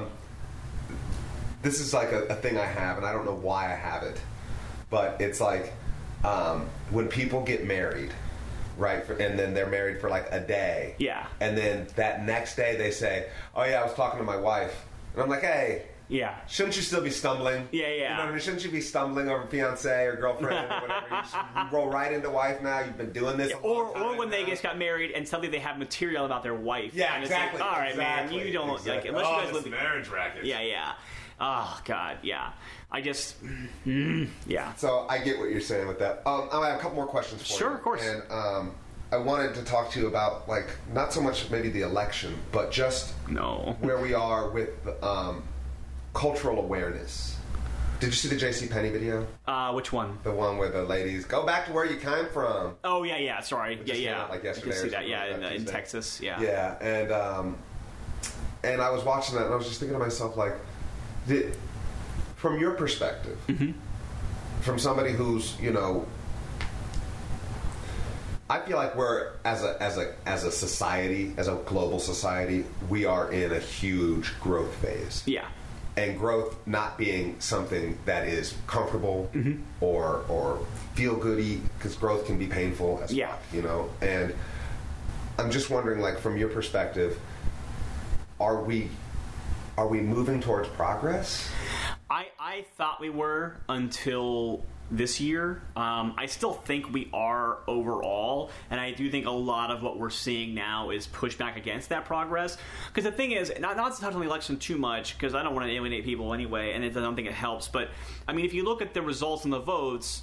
this is like a thing I have, and I don't know why I have it, but it's like, when people get married, right, and then they're married for like a day. Yeah. And then that next day they say, oh yeah, I was talking to my wife. And I'm like, hey, Yeah. Shouldn't you still be stumbling? Yeah. You know what I mean? Shouldn't you be stumbling over fiance or girlfriend or whatever? You roll right into wife now. You've been doing this. Or when they just got married and suddenly they have material about their wife. Yeah, and exactly. It's like, all right, man, you don't like unless you guys live marriage racket. Yeah. Oh God, yeah. I just, yeah. So I get what you're saying with that. I have a couple more questions for you. Sure, of course. And I wanted to talk to you about, like, not so much maybe the election, but just where we are with cultural awareness. Did you see the JCPenney video? Which one? The one where the ladies go back to where you came from. Oh yeah. Sorry. Yeah. Like yesterday. I did see that. Yeah, like in Texas. Yeah. Yeah, and I was watching that and I was just thinking to myself, like, from your perspective, from somebody who's, you know, I feel like we're as a society, as a global society, we are in a huge growth phase. Yeah. And growth not being something that is comfortable or feel goody, because growth can be painful as fuck, you know. And I'm just wondering, like, from your perspective, are we moving towards progress? I thought we were until this year. I still think we are overall, and I do think a lot of what we're seeing now is pushback against that progress. Because the thing is, not to touch on the election too much, because I don't want to alienate people anyway, and I don't think it helps, but I mean, if you look at the results and the votes,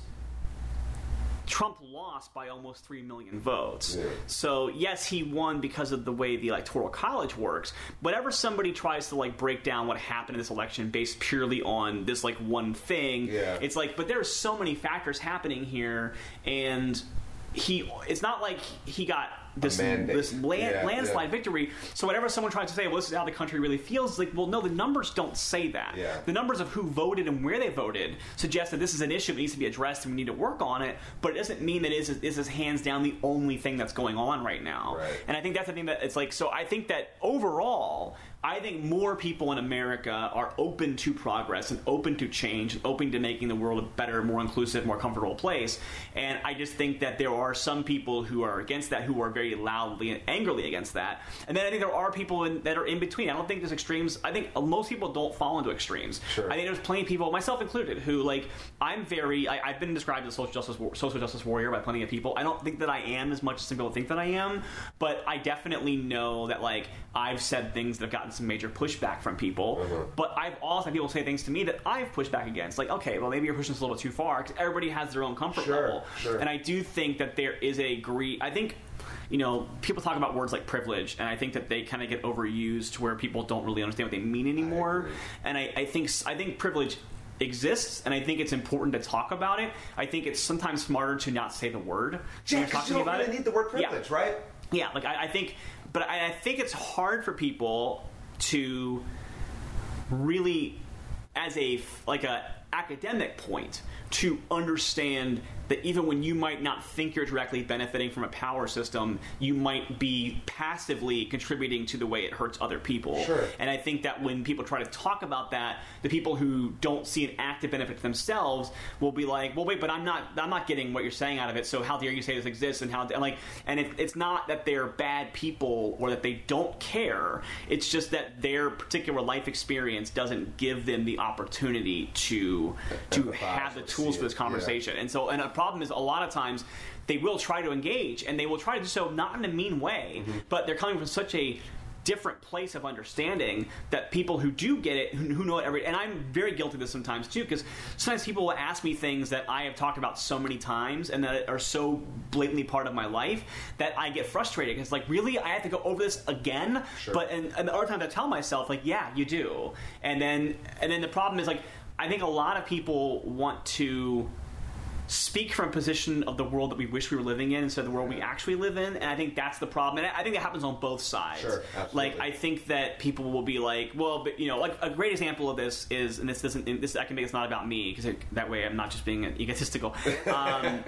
Trump lost by almost 3 million votes. Yeah. So yes, he won because of the way the Electoral College works. Whenever somebody tries to like break down what happened in this election based purely on this like one thing, it's like, but there's so many factors happening here, and it's not like he got this landslide victory. So whenever someone tries to say, well, this is how the country really feels, it's like, well, no, the numbers don't say that. Yeah. The numbers of who voted and where they voted suggest that this is an issue that needs to be addressed and we need to work on it, but it doesn't mean that this is hands down the only thing that's going on right now. Right. And I think that's the thing that it's like, so I think that overall, I think more people in America are open to progress and open to change and open to making the world a better, more inclusive, more comfortable place. And I just think that there are some people who are against that, who are very loudly and angrily against that. And then I think there are people that are in between. I don't think there's extremes. I think most people don't fall into extremes. Sure. I think there's plenty of people, myself included, who like, I've been described as a social justice warrior by plenty of people. I don't think that I am as much as some people think that I am, but I definitely know that like I've said things that have gotten some major pushback from people, but I've also had people say things to me that I've pushed back against, like, okay, well, maybe you're pushing this a little too far, because everybody has their own comfort level. Sure. And I do think that there is I think, you know, people talk about words like privilege, and I think that they kind of get overused to where people don't really understand what they mean anymore. And I think privilege exists, and I think it's important to talk about it. I think it's sometimes smarter to not say the word. Yeah, because you don't really need the word privilege, right? Yeah, like I think it's hard for people to really, as a academic point, to understand that even when you might not think you're directly benefiting from a power system, you might be passively contributing to the way it hurts other people. Sure. And I think that when people try to talk about that, the people who don't see an active benefit to themselves will be like, well, wait, but I'm not getting what you're saying out of it, so how dare you say this exists, and it's not that they're bad people or that they don't care. It's just that their particular life experience doesn't give them the opportunity to have the tools for this conversation. And a problem is, a lot of times they will try to engage, and they will try to do so not in a mean way, but they're coming from such a different place of understanding that people who do get it, who know it and I'm very guilty of this sometimes too, because sometimes people will ask me things that I have talked about so many times and that are so blatantly part of my life that I get frustrated, because like, really, I have to go over this again? Sure. But and the other times I tell myself, like, yeah, you do. And then the problem is, like, I think a lot of people want to speak from a position of the world that we wish we were living in instead of the world we actually live in, and I think that's the problem. And I think it happens on both sides. Sure, absolutely. Like, I think that people will be like, well, but, you know, like a great example of this is, and this I can make it's not about me, because that way I'm not just being egotistical.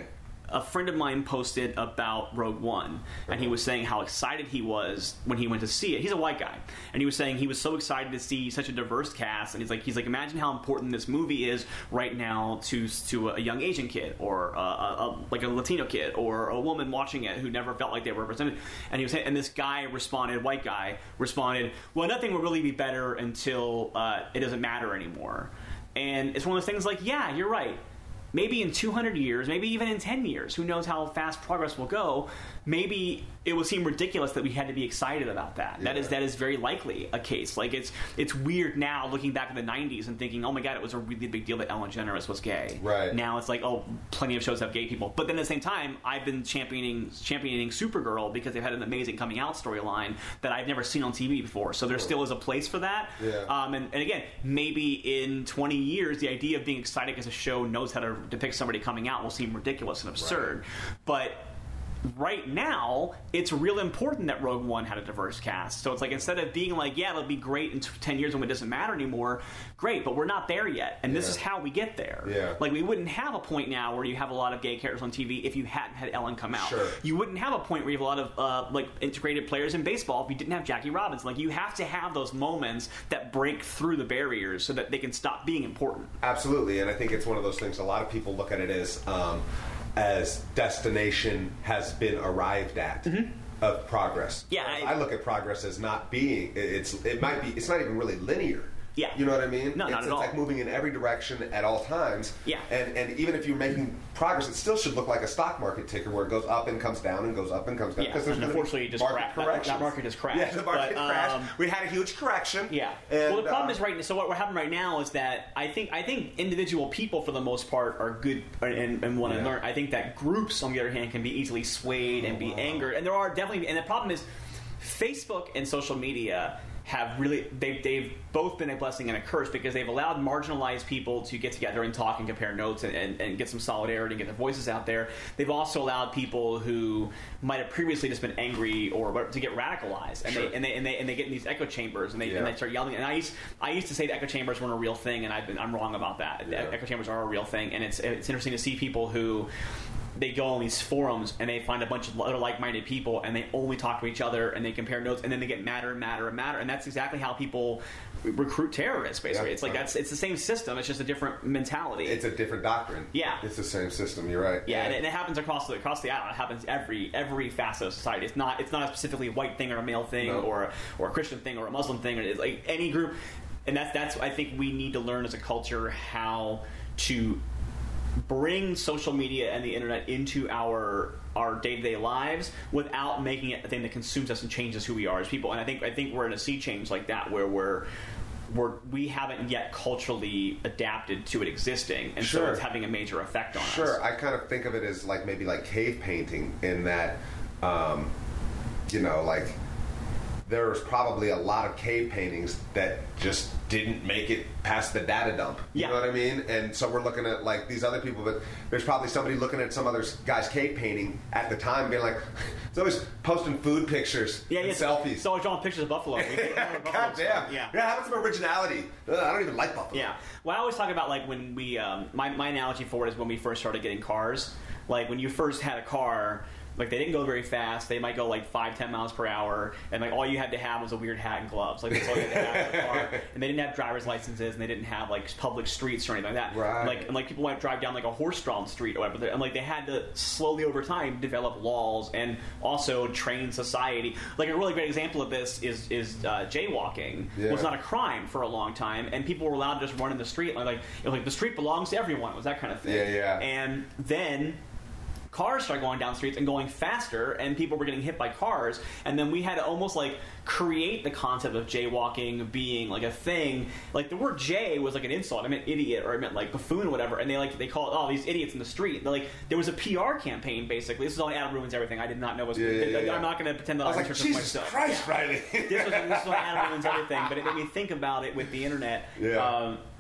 a friend of mine posted about Rogue One, and he was saying how excited he was when he went to see it. He's a white guy, and he was saying he was so excited to see such a diverse cast, and he's like, imagine how important this movie is right now to a young Asian kid, or like a Latino kid, or a woman watching it who never felt like they were represented. And he was saying, and this guy responded, white guy responded, well, nothing will really be better until it doesn't matter anymore. And it's one of those things like, yeah, you're right. Maybe in 200 years, maybe even in 10 years, who knows how fast progress will go, maybe it will seem ridiculous that we had to be excited about that. Yeah. That is very likely a case. Like, it's weird now looking back in the 90s and thinking, oh my God, it was a really big deal that Ellen DeGeneres was gay. Right. Now it's like, oh, plenty of shows have gay people. But then at the same time, I've been championing Supergirl because they've had an amazing coming out storyline that I've never seen on TV before. So there still is a place for that. Yeah. And again, maybe in 20 years, the idea of being excited because a show knows how to depict somebody coming out will seem ridiculous and absurd. Right. But right now, it's real important that Rogue One had a diverse cast. So it's like, instead of being like, yeah, it'll be great in 10 years when it doesn't matter anymore, great, but we're not there yet. And this is how we get there. Yeah. Like, we wouldn't have a point now where you have a lot of gay characters on TV if you hadn't had Ellen come out. Sure. You wouldn't have a point where you have a lot of like integrated players in baseball if you didn't have Jackie Robinson. Like, you have to have those moments that break through the barriers so that they can stop being important. Absolutely, and I think it's one of those things, a lot of people look at it as destination has been arrived at of progress. Yeah, I look at progress as not being. It's not even really linear. Yeah. You know what I mean? No, not at all. It's like moving in every direction at all times. Yeah. And even if you're making progress, it still should look like a stock market ticker where it goes up and comes down and goes up and comes down. Yeah, and unfortunately, it just crashed. That market just crashed. Yeah, the market crashed. We had a huge correction. Yeah. And, well, the problem is so what we're having right now is that I think individual people, for the most part, are good and want to learn. I think that groups, on the other hand, can be easily swayed and be angered. And there are definitely, and the problem is Facebook and social media have really, they've both been a blessing and a curse, because they've allowed marginalized people to get together and talk and compare notes and get some solidarity and get their voices out there. They've also allowed people who might have previously just been angry or to get radicalized, and Sure. they get in these echo chambers and they start yelling. And I used to say that echo chambers weren't a real thing, and I'm wrong about that. Yeah. Echo chambers are a real thing, and it's interesting to see people who they go on these forums and they find a bunch of other like-minded people and they only talk to each other and they compare notes, and then they get madder and madder and madder, and that's exactly how people recruit terrorists, basically. It's like it's the same system, it's just a different mentality. It's a different doctrine. Yeah. It's the same system, you're right. Yeah, and it happens across the island. It happens every facet of society. It's not a specifically white thing or a male thing or a Christian thing or a Muslim thing, or it's like any group. And that's I think we need to learn as a culture how to bring social media and the internet into our day-to-day lives without making it a thing that consumes us and changes who we are as people. And I think we're in a sea change like that, where we haven't yet culturally adapted to it existing, and so it's having a major effect on us. Sure, I kind of think of it as like maybe like cave painting, in that like there was probably a lot of cave paintings that just didn't make it past the data dump. You know what I mean? And so we're looking at like these other people, but there's probably somebody looking at some other guy's cave painting at the time being like, it's always posting food pictures and selfies. It's always drawing pictures of buffalo. God damn. Yeah, have some originality. I don't even like buffalo. Yeah. Well, I always talk about like when we, my analogy for it is when we first started getting cars. Like when you first had a car, like they didn't go very fast. They might go like 5-10 miles per hour, and like all you had to have was a weird hat and gloves. Like that's all you had to have in the car. And they didn't have driver's licenses, and they didn't have like public streets or anything like that. Right. Like people might drive down like a horse-drawn street or whatever. And like they had to slowly over time develop laws and also train society. Like a really great example of this is jaywalking. Yeah. Was not a crime for a long time, and people were allowed to just run in the street. Like it was like the street belongs to everyone. It was that kind of thing. Yeah. And then cars started going down streets and going faster, and people were getting hit by cars, and then we had to almost like create the concept of jaywalking being like a thing. Like the word jay was like an insult. It meant idiot, or it meant like buffoon or whatever, and they call it, oh, these idiots in the street. Like there was a PR campaign basically. This is all Adam Ruins Everything. I did not know was I'm not going to pretend that I was like, Jesus myself. Christ, Riley. This was Adam Ruins Everything, but it made me think about it with the internet. Yeah.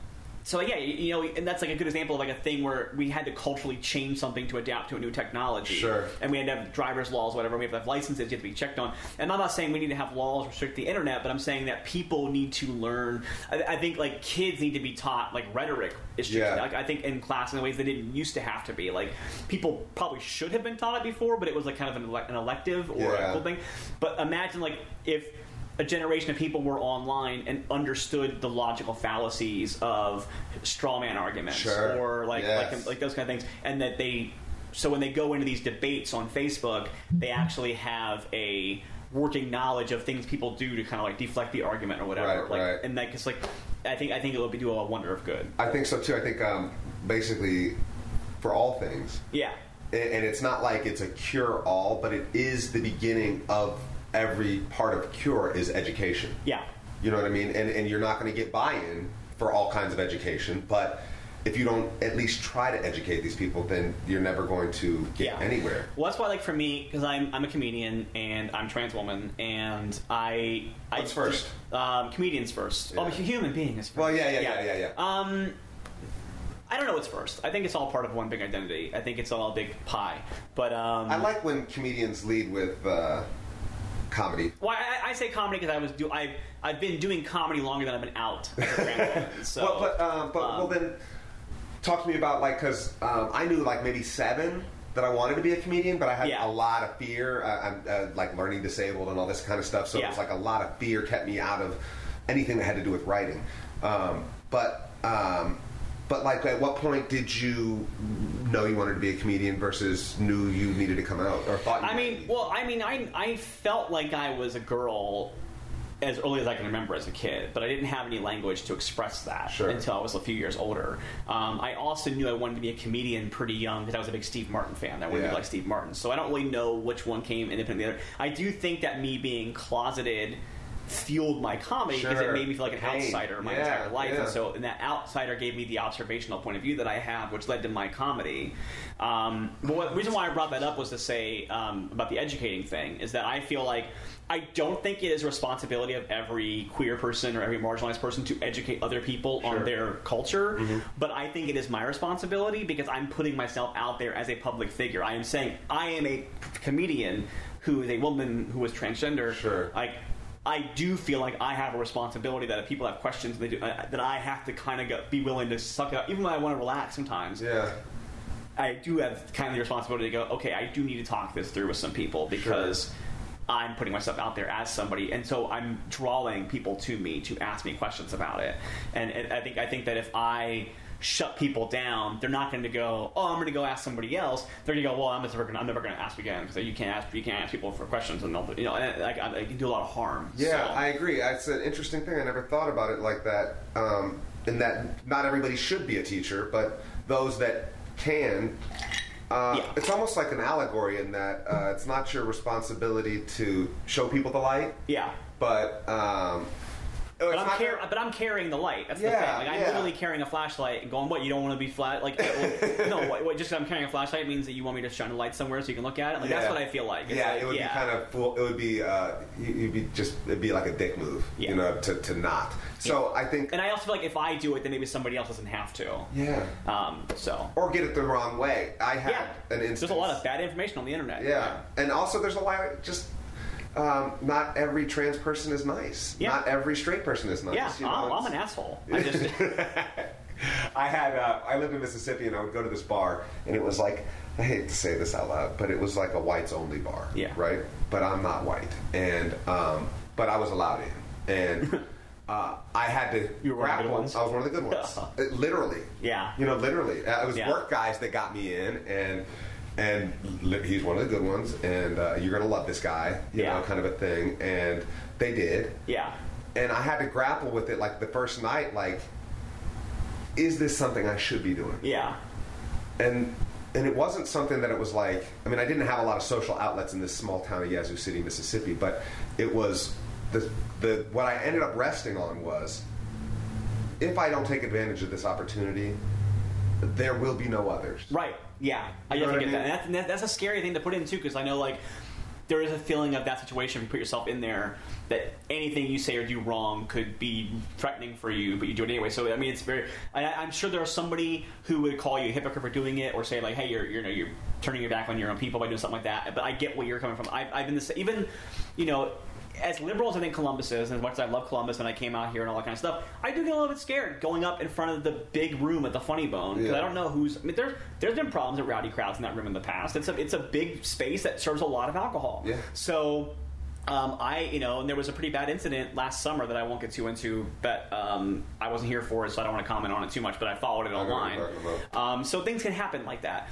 So yeah, you know, and that's like a good example of like a thing where we had to culturally change something to adapt to a new technology. Sure. And we had to have driver's laws, whatever. We have to have licenses, you have to be checked on. And I'm not saying we need to have laws restrict the internet, but I'm saying that people need to learn. I think like kids need to be taught like rhetoric is just, like, I think in class in ways they didn't used to have to be. Like people probably should have been taught it before, but it was like kind of an elective or a cool thing. But imagine like if a generation of people were online and understood the logical fallacies of straw man arguments or like those kind of things, and that so when they go into these debates on Facebook, they actually have a working knowledge of things people do to kind of like deflect the argument or whatever. And like it's like I think it will do a wonder of good. I think so too. I think basically for all things. Yeah. And it's not like it's a cure-all, but it is the beginning of every part of cure is education. Yeah. You know what I mean? And you're not going to get buy-in for all kinds of education, but if you don't at least try to educate these people, then you're never going to get anywhere. Well, that's why, like, for me, because I'm a comedian and I'm trans woman, and What's first? Comedians first. Yeah. Oh, human being is first. Well, yeah. I don't know what's first. I think it's all part of one big identity. I think it's all a big pie. But I like when comedians lead with comedy. Well, I say comedy because I've been doing comedy longer than I've been out as a trans woman. So, well, then talk to me about like because I knew like maybe 7 that I wanted to be a comedian, but I had a lot of fear. I'm like learning disabled and all this kind of stuff, so it was like a lot of fear kept me out of anything that had to do with writing. But like, at what point did you know you wanted to be a comedian versus knew you needed to come out or thought you I felt like I was a girl as early as I can remember as a kid, but I didn't have any language to express that until I was a few years older. I also knew I wanted to be a comedian pretty young because I was a big Steve Martin fan. I wanted to be like Steve Martin. So I don't really know which one came independently of the other. I do think that me being closeted fueled my comedy because it made me feel like an outsider my entire life, and that outsider gave me the observational point of view that I have, which led to my comedy. But the reason why I brought that up was to say about the educating thing is that I feel like I don't think it is a responsibility of every queer person or every marginalized person to educate other people on their culture, but I think it is my responsibility because I'm putting myself out there as a public figure. I am saying I am a comedian who is a woman who is transgender. I do feel like I have a responsibility that if people have questions, that I have to kind of be willing to suck it up, even when I want to relax sometimes. Yeah. I do have kind of the responsibility to go, okay, I do need to talk this through with some people because I'm putting myself out there as somebody, and so I'm drawing people to me to ask me questions about it. And I think that if I shut people down, they're not going to go, oh, I'm going to go ask somebody else. They're going to go, well, I'm never going to ask again because you can't ask people for questions, and they'll, I can do a lot of harm. Yeah, so. I agree. It's an interesting thing. I never thought about it like that. In that not everybody should be a teacher, but those that can. It's almost like an allegory in that it's not your responsibility to show people the light. Yeah. But I'm carrying the light. That's the thing. Like, I'm literally carrying a flashlight and going, what, you don't want to be flat? Like, no, what, just because I'm carrying a flashlight means that you want me to shine a light somewhere so you can look at it? Like, that's what I feel like. It's it would be kind of fool. It would be, it'd be like a dick move, you know, to not. So I think... And I also feel like if I do it, then maybe somebody else doesn't have to. Yeah. Or get it the wrong way. I had an instance... There's a lot of bad information on the internet. Yeah. And also there's a lot of just... not every trans person is nice. Yeah. Not every straight person is nice. Yeah, you know, I'm an asshole. I lived in Mississippi, and I would go to this bar, and it was like, I hate to say this out loud, but it was like a whites only bar. Yeah. Right? But I'm not white, and but I was allowed in, and I had to. You were one of the good ones. I was one of the good ones. Literally. Yeah. You know, literally. It was work guys that got me in, and he's one of the good ones, and you're going to love this guy, you know, kind of a thing. And they did. Yeah. And I had to grapple with it, like, the first night, like, is this something I should be doing? Yeah. And it wasn't something that it was like, I mean, I didn't have a lot of social outlets in this small town of Yazoo City, Mississippi, but it was, what I ended up resting on was, if I don't take advantage of this opportunity, there will be no others. Right. Yeah, I definitely get that. And that's a scary thing to put in too, because I know, like, there is a feeling of that situation, if you put yourself in there, that anything you say or do wrong could be threatening for you, but you do it anyway. So I mean, it's very. I'm sure there's somebody who would call you a hypocrite for doing it, or say like, "Hey, you're turning your back on your own people by doing something like that." But I get where you're coming from. I've been this even, as liberal as I think Columbus is, and as much as I love Columbus and I came out here and all that kind of stuff, I do get a little bit scared going up in front of the big room at the Funny Bone, because I don't know who's. I mean, there's been problems with rowdy crowds in that room in the past. It's a big space that serves a lot of alcohol. Yeah. So. And there was a pretty bad incident last summer that I won't get too into, but I wasn't here for it, so I don't want to comment on it too much, but I followed it online. So things can happen like that.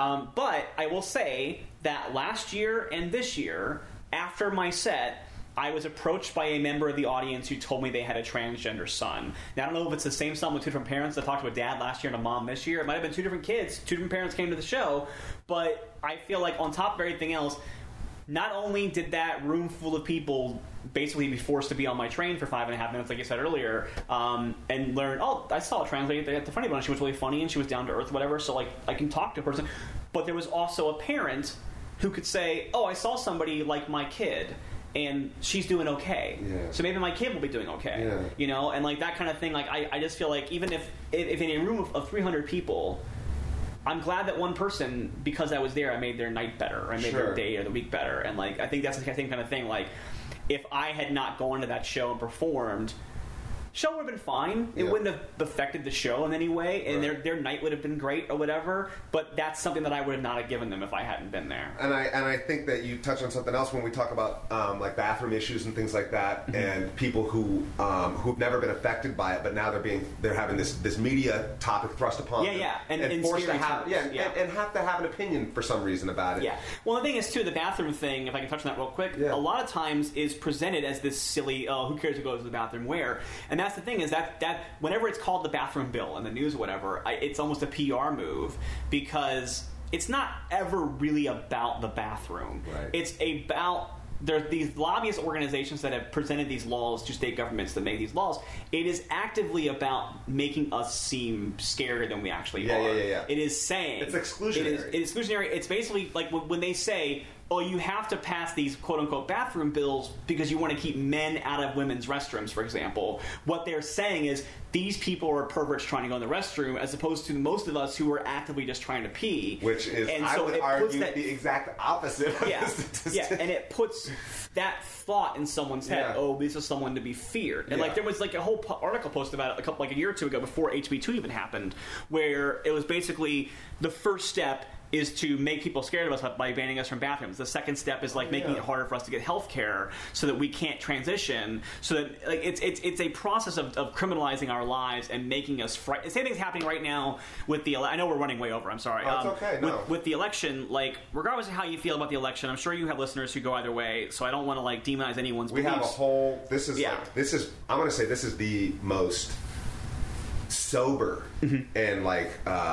But I will say that last year and this year, after my set, I was approached by a member of the audience who told me they had a transgender son. Now, I don't know if it's the same son with two different parents. I talked to a dad last year and a mom this year. It might have been two different kids. Two different parents came to the show. But I feel like on top of everything else, not only did that room full of people basically be forced to be on my train for 5.5 minutes, like you said earlier, and learn, I saw a translator at the Funny Bone. She was really funny and she was down to earth, whatever, so like I can talk to a person. But there was also a parent who could say, I saw somebody like my kid, and she's doing okay. Yeah. So maybe my kid will be doing okay. Yeah. And like that kind of thing. Like I just feel like even if in a room of 300 people, I'm glad that one person, because I was there, I made their night better, or I made their day or the week better. And like I think that's the same kind of thing. Like if I had not gone to that show and performed, show would have been fine. It wouldn't have affected the show in any way, and their night would have been great or whatever. But that's something that I would have not have given them if I hadn't been there. And I think that you touch on something else when we talk about like bathroom issues and things like that, and people who've never been affected by it, but now they're having this media topic thrust upon them, and forced to have and have to have an opinion for some reason about it. Yeah. Well, the thing is too, the bathroom thing, if I can touch on that real quick, a lot of times is presented as this silly, who cares who goes to the bathroom where, and that's the thing is that whenever it's called the bathroom bill in the news or whatever, it's almost a PR move, because it's not ever really about the bathroom. Right. It's about there's these lobbyist organizations that have presented these laws to state governments that make these laws. It is actively about making us seem scarier than we actually are. Yeah. It is saying it's exclusionary. It is exclusionary. It's basically like when they say, you have to pass these quote-unquote bathroom bills because you want to keep men out of women's restrooms, for example. What they're saying is these people are perverts trying to go in the restroom, as opposed to most of us who are actively just trying to pee. Which is, I would argue, the exact opposite of the statistic. And it puts that thought in someone's head, this is someone to be feared. And like there was like a whole article posted about it a year or two ago, before HB2 even happened, where it was basically the first step is to make people scared of us by banning us from bathrooms. The second step is like making it harder for us to get health care so that we can't transition. So that like it's a process of criminalizing our lives and making us frightened. The same thing's happening right now with the I know we're running way over, I'm sorry. It's okay, no. With the election, like regardless of how you feel about the election, I'm sure you have listeners who go either way, so I don't want to like demonize anyone's beliefs. We have a whole I'm going to say this is the most sober and like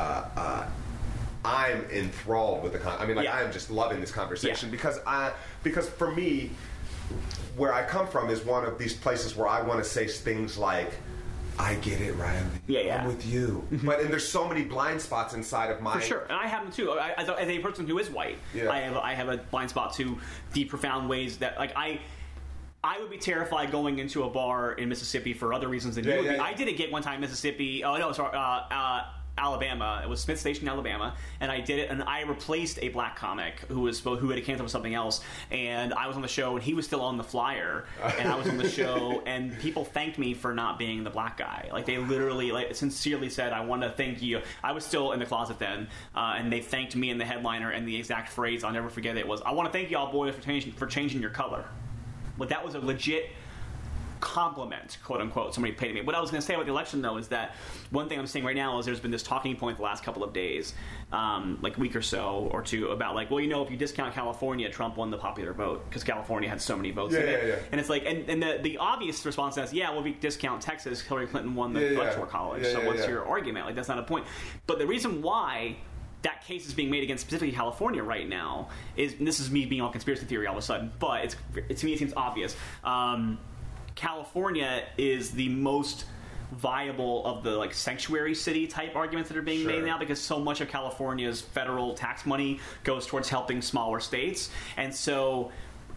I'm enthralled with the I am just loving this conversation because for me, where I come from is one of these places where I want to say things like, I get it, Ryan. I'm with you. And there's so many blind spots inside of my... For sure. And I have them too. As a person who is white, I have a blind spot to the profound ways that like I would be terrified going into a bar in Mississippi for other reasons than you would be. I did a gig one time in Mississippi. Alabama. It was Smith Station, Alabama, and I did it. And I replaced a black comic who had canceled with something else. And I was on the show, and he was still on the flyer. And I was on the show, and people thanked me for not being the black guy. Like they literally, sincerely said, "I want to thank you." I was still in the closet then, and they thanked me in the headliner. And the exact phrase, I'll never forget it, was, "I want to thank y'all boys for changing your color." Like that was a legit compliment, quote unquote, somebody paid me. What I was going to say about the election, though, is that one thing I'm saying right now is there's been this talking point the last couple of days, like a week or so or two, about like, if you discount California, Trump won the popular vote because California had so many votes in it. And it's like, and the obvious response is, if we discount Texas, Hillary Clinton won the electoral college. So what's your argument? Like, that's not a point. But the reason why that case is being made against specifically California right now is, and this is me being all conspiracy theory all of a sudden, but to me it seems obvious. California is the most viable of the like sanctuary city type arguments that are being made now, because so much of California's federal tax money goes towards helping smaller states, and so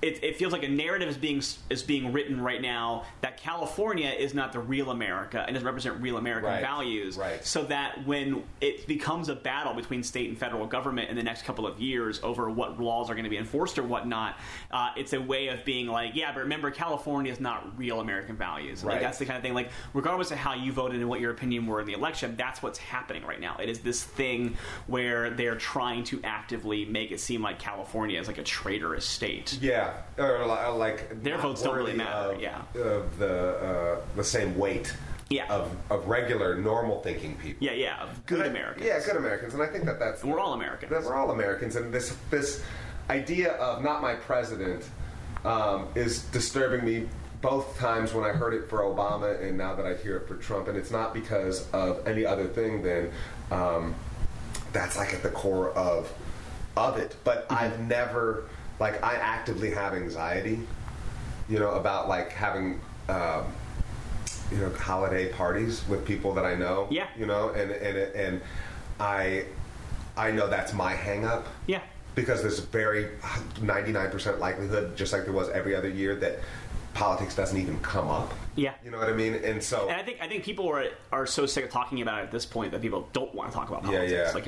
it feels like a narrative is being written right now that California is not the real America and doesn't represent real American values. Right. So that when it becomes a battle between state and federal government in the next couple of years over what laws are going to be enforced or whatnot, it's a way of being like, yeah, but remember, California is not real American values. Like, that's the kind of thing. Like, regardless of how you voted and what your opinion were in the election, that's what's happening right now. It is this thing where they're trying to actively make it seem like California is like a traitorous state. Yeah, or like their votes don't really matter. Of the same weight. Yeah. Of regular, normal thinking people. Yeah, good Americans. Yeah, good Americans, and I think that's. And we're all Americans. We're all Americans, and this idea of not my president is disturbing me. Both times when I heard it for Obama, and now that I hear it for Trump, and it's not because of any other thing than that's like at the core of it. But I've never. Like, I actively have anxiety, about, like, having, holiday parties with people that I know. Yeah. And I know that's my hang-up. Yeah. Because there's a very 99% likelihood, just like there was every other year, that politics doesn't even come up. Yeah. You know what I mean? And so... And I think people are so sick of talking about it at this point that people don't want to talk about politics. Yeah. Like,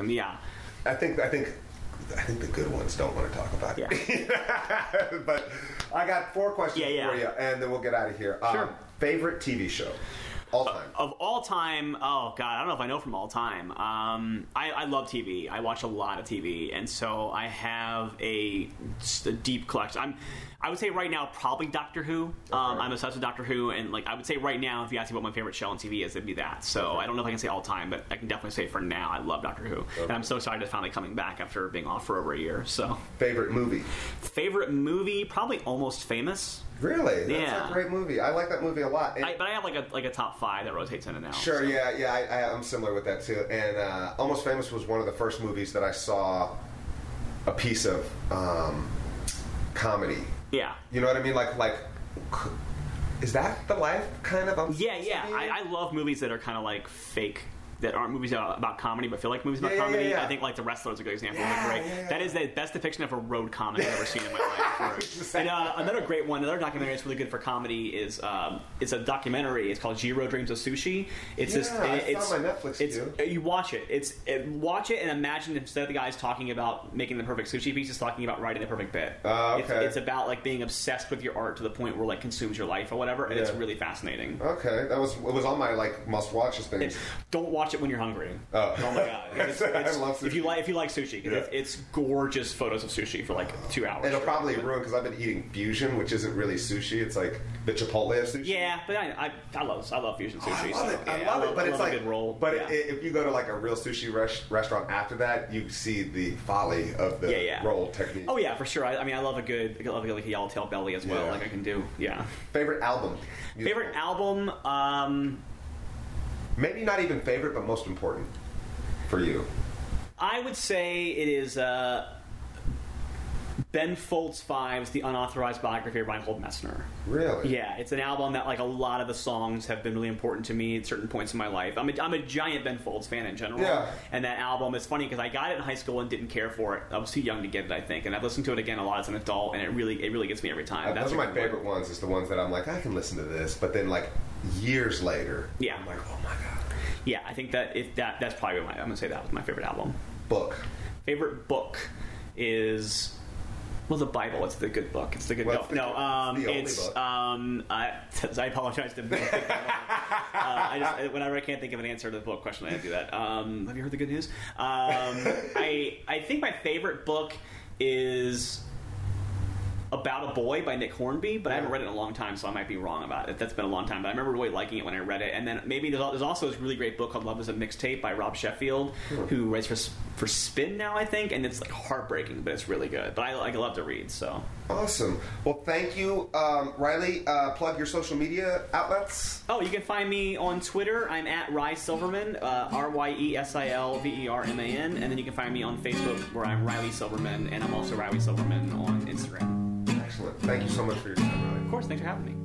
I think the good ones don't want to talk about it. Yeah. But I got 4 questions for you, and then we'll get out of here. Sure. Favorite TV show? All time. Of all time, oh, God, I don't know if I know from all time. I love TV. I watch a lot of TV, and so I have a deep collection. I would say right now probably Doctor Who. Okay. I'm obsessed with Doctor Who, and like I would say right now, if you ask me what my favorite show on TV is, it'd be that. So I don't know if I can say all time, but I can definitely say for now, I love Doctor Who, and I'm so excited it's finally coming back after being off for over a year. So favorite movie? Favorite movie? Probably Almost Famous. Really? That's a great movie. I like that movie a lot. But I have like a top 5 that rotates in and out. Sure, so. I'm similar with that too. And Almost Famous was one of the first movies that I saw a piece of comedy. Yeah. You know what I mean? Like, is that the life kind of? Yeah. I love movies that are kind of like fake. That aren't movies about comedy, but feel like movies about comedy. Yeah. I think like The Wrestler is a good example. That is the best depiction of a road comic I've ever seen in my life. And another great one, another documentary that's really good for comedy is it's a documentary. It's called Jiro Dreams of Sushi. It's it's on my Netflix too. You watch it. Watch it and imagine instead of the guys talking about making the perfect sushi pieces, talking about writing the perfect bit. Okay. It's about like being obsessed with your art to the point where like consumes your life or whatever, and it's really fascinating. Okay, it was on my like must watches things. Don't watch it when you're hungry. Oh my God! I love sushi. If you like sushi, it's gorgeous photos of sushi for like 2 hours. It'll probably ruin because I've been eating fusion, which isn't really sushi. It's like the Chipotle of sushi. Yeah, but I love fusion sushi. I love it, but it's like a good roll. But if you go to like a real sushi restaurant after that, you see the folly of the roll technique. Oh yeah, for sure. I mean, I love like a yellowtail belly as well. Like I can do. Yeah. Favorite album? Favorite album? Maybe not even favorite, but most important for you. I would say it is Ben Folds 5's The Unauthorized Biography of Reinhold Messner. Really? Yeah, it's an album that like a lot of the songs have been really important to me at certain points in my life. I'm a giant Ben Folds fan in general. Yeah. And that album is funny because I got it in high school and didn't care for it. I was too young to get it, I think. And I've listened to it again a lot as an adult, and it really gets me every time. Those are my favorite ones. Is the ones that I'm like, I can listen to this, but then like years later, I'm like, oh my God. Yeah, I think that's probably I'm gonna say that was my favorite album. Book. Favorite book is the Bible. It's the good book. It's the good book. It's I apologize to whenever I can't think of an answer to the book question, I do that. Have you heard the good news? I think my favorite book is About a Boy by Nick Hornby, but I haven't read it in a long time, so I might be wrong about it. That's been a long time, but I remember really liking it when I read it. And then maybe there's also this really great book called Love is a Mixtape by Rob Sheffield, who writes for Spin now, I think, and it's like heartbreaking, but it's really good. But I love to read, so. Awesome. Well, thank you. Riley, plug your social media outlets. Oh, you can find me on Twitter. I'm at Rye Silverman, RYESILVERMAN, and then you can find me on Facebook where I'm Riley Silverman, and I'm also Riley Silverman on Instagram. Excellent. Thank you so much for your time, Riley. Of course. Thanks for having me.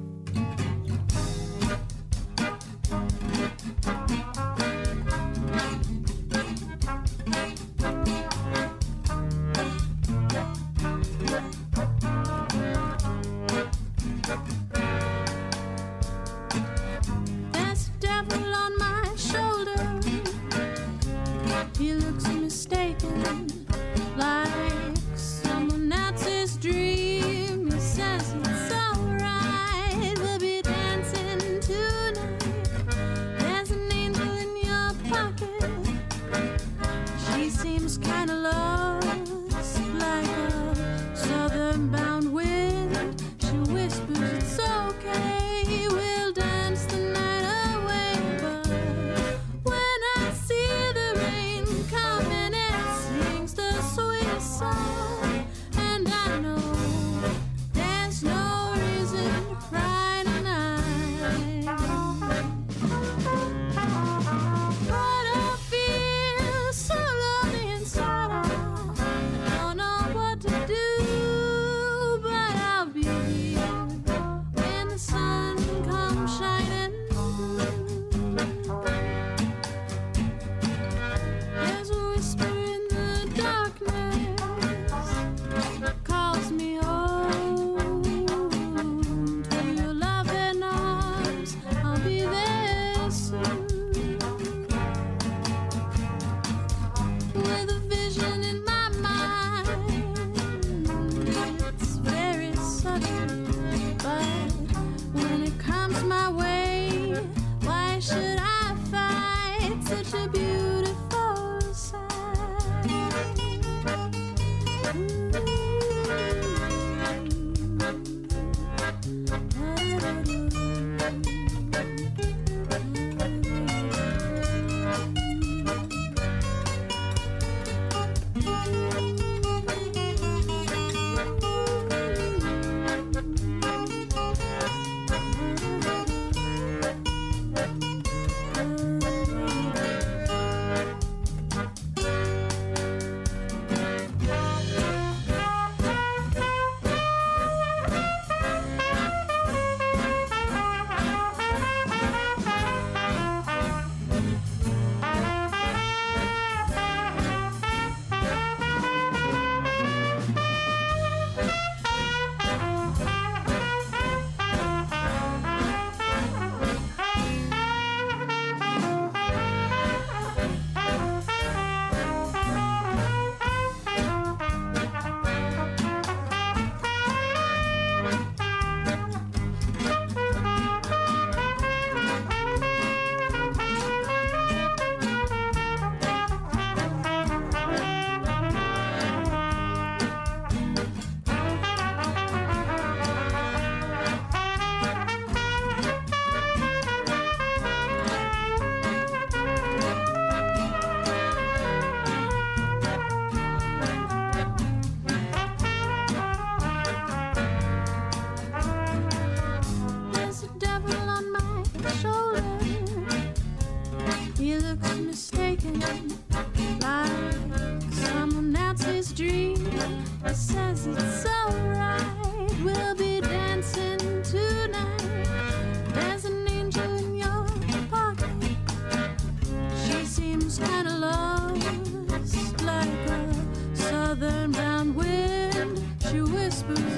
this dream. It says it's alright. We'll be dancing tonight. There's an angel in your pocket. She seems kinda lost, like a southern bound wind. She whispers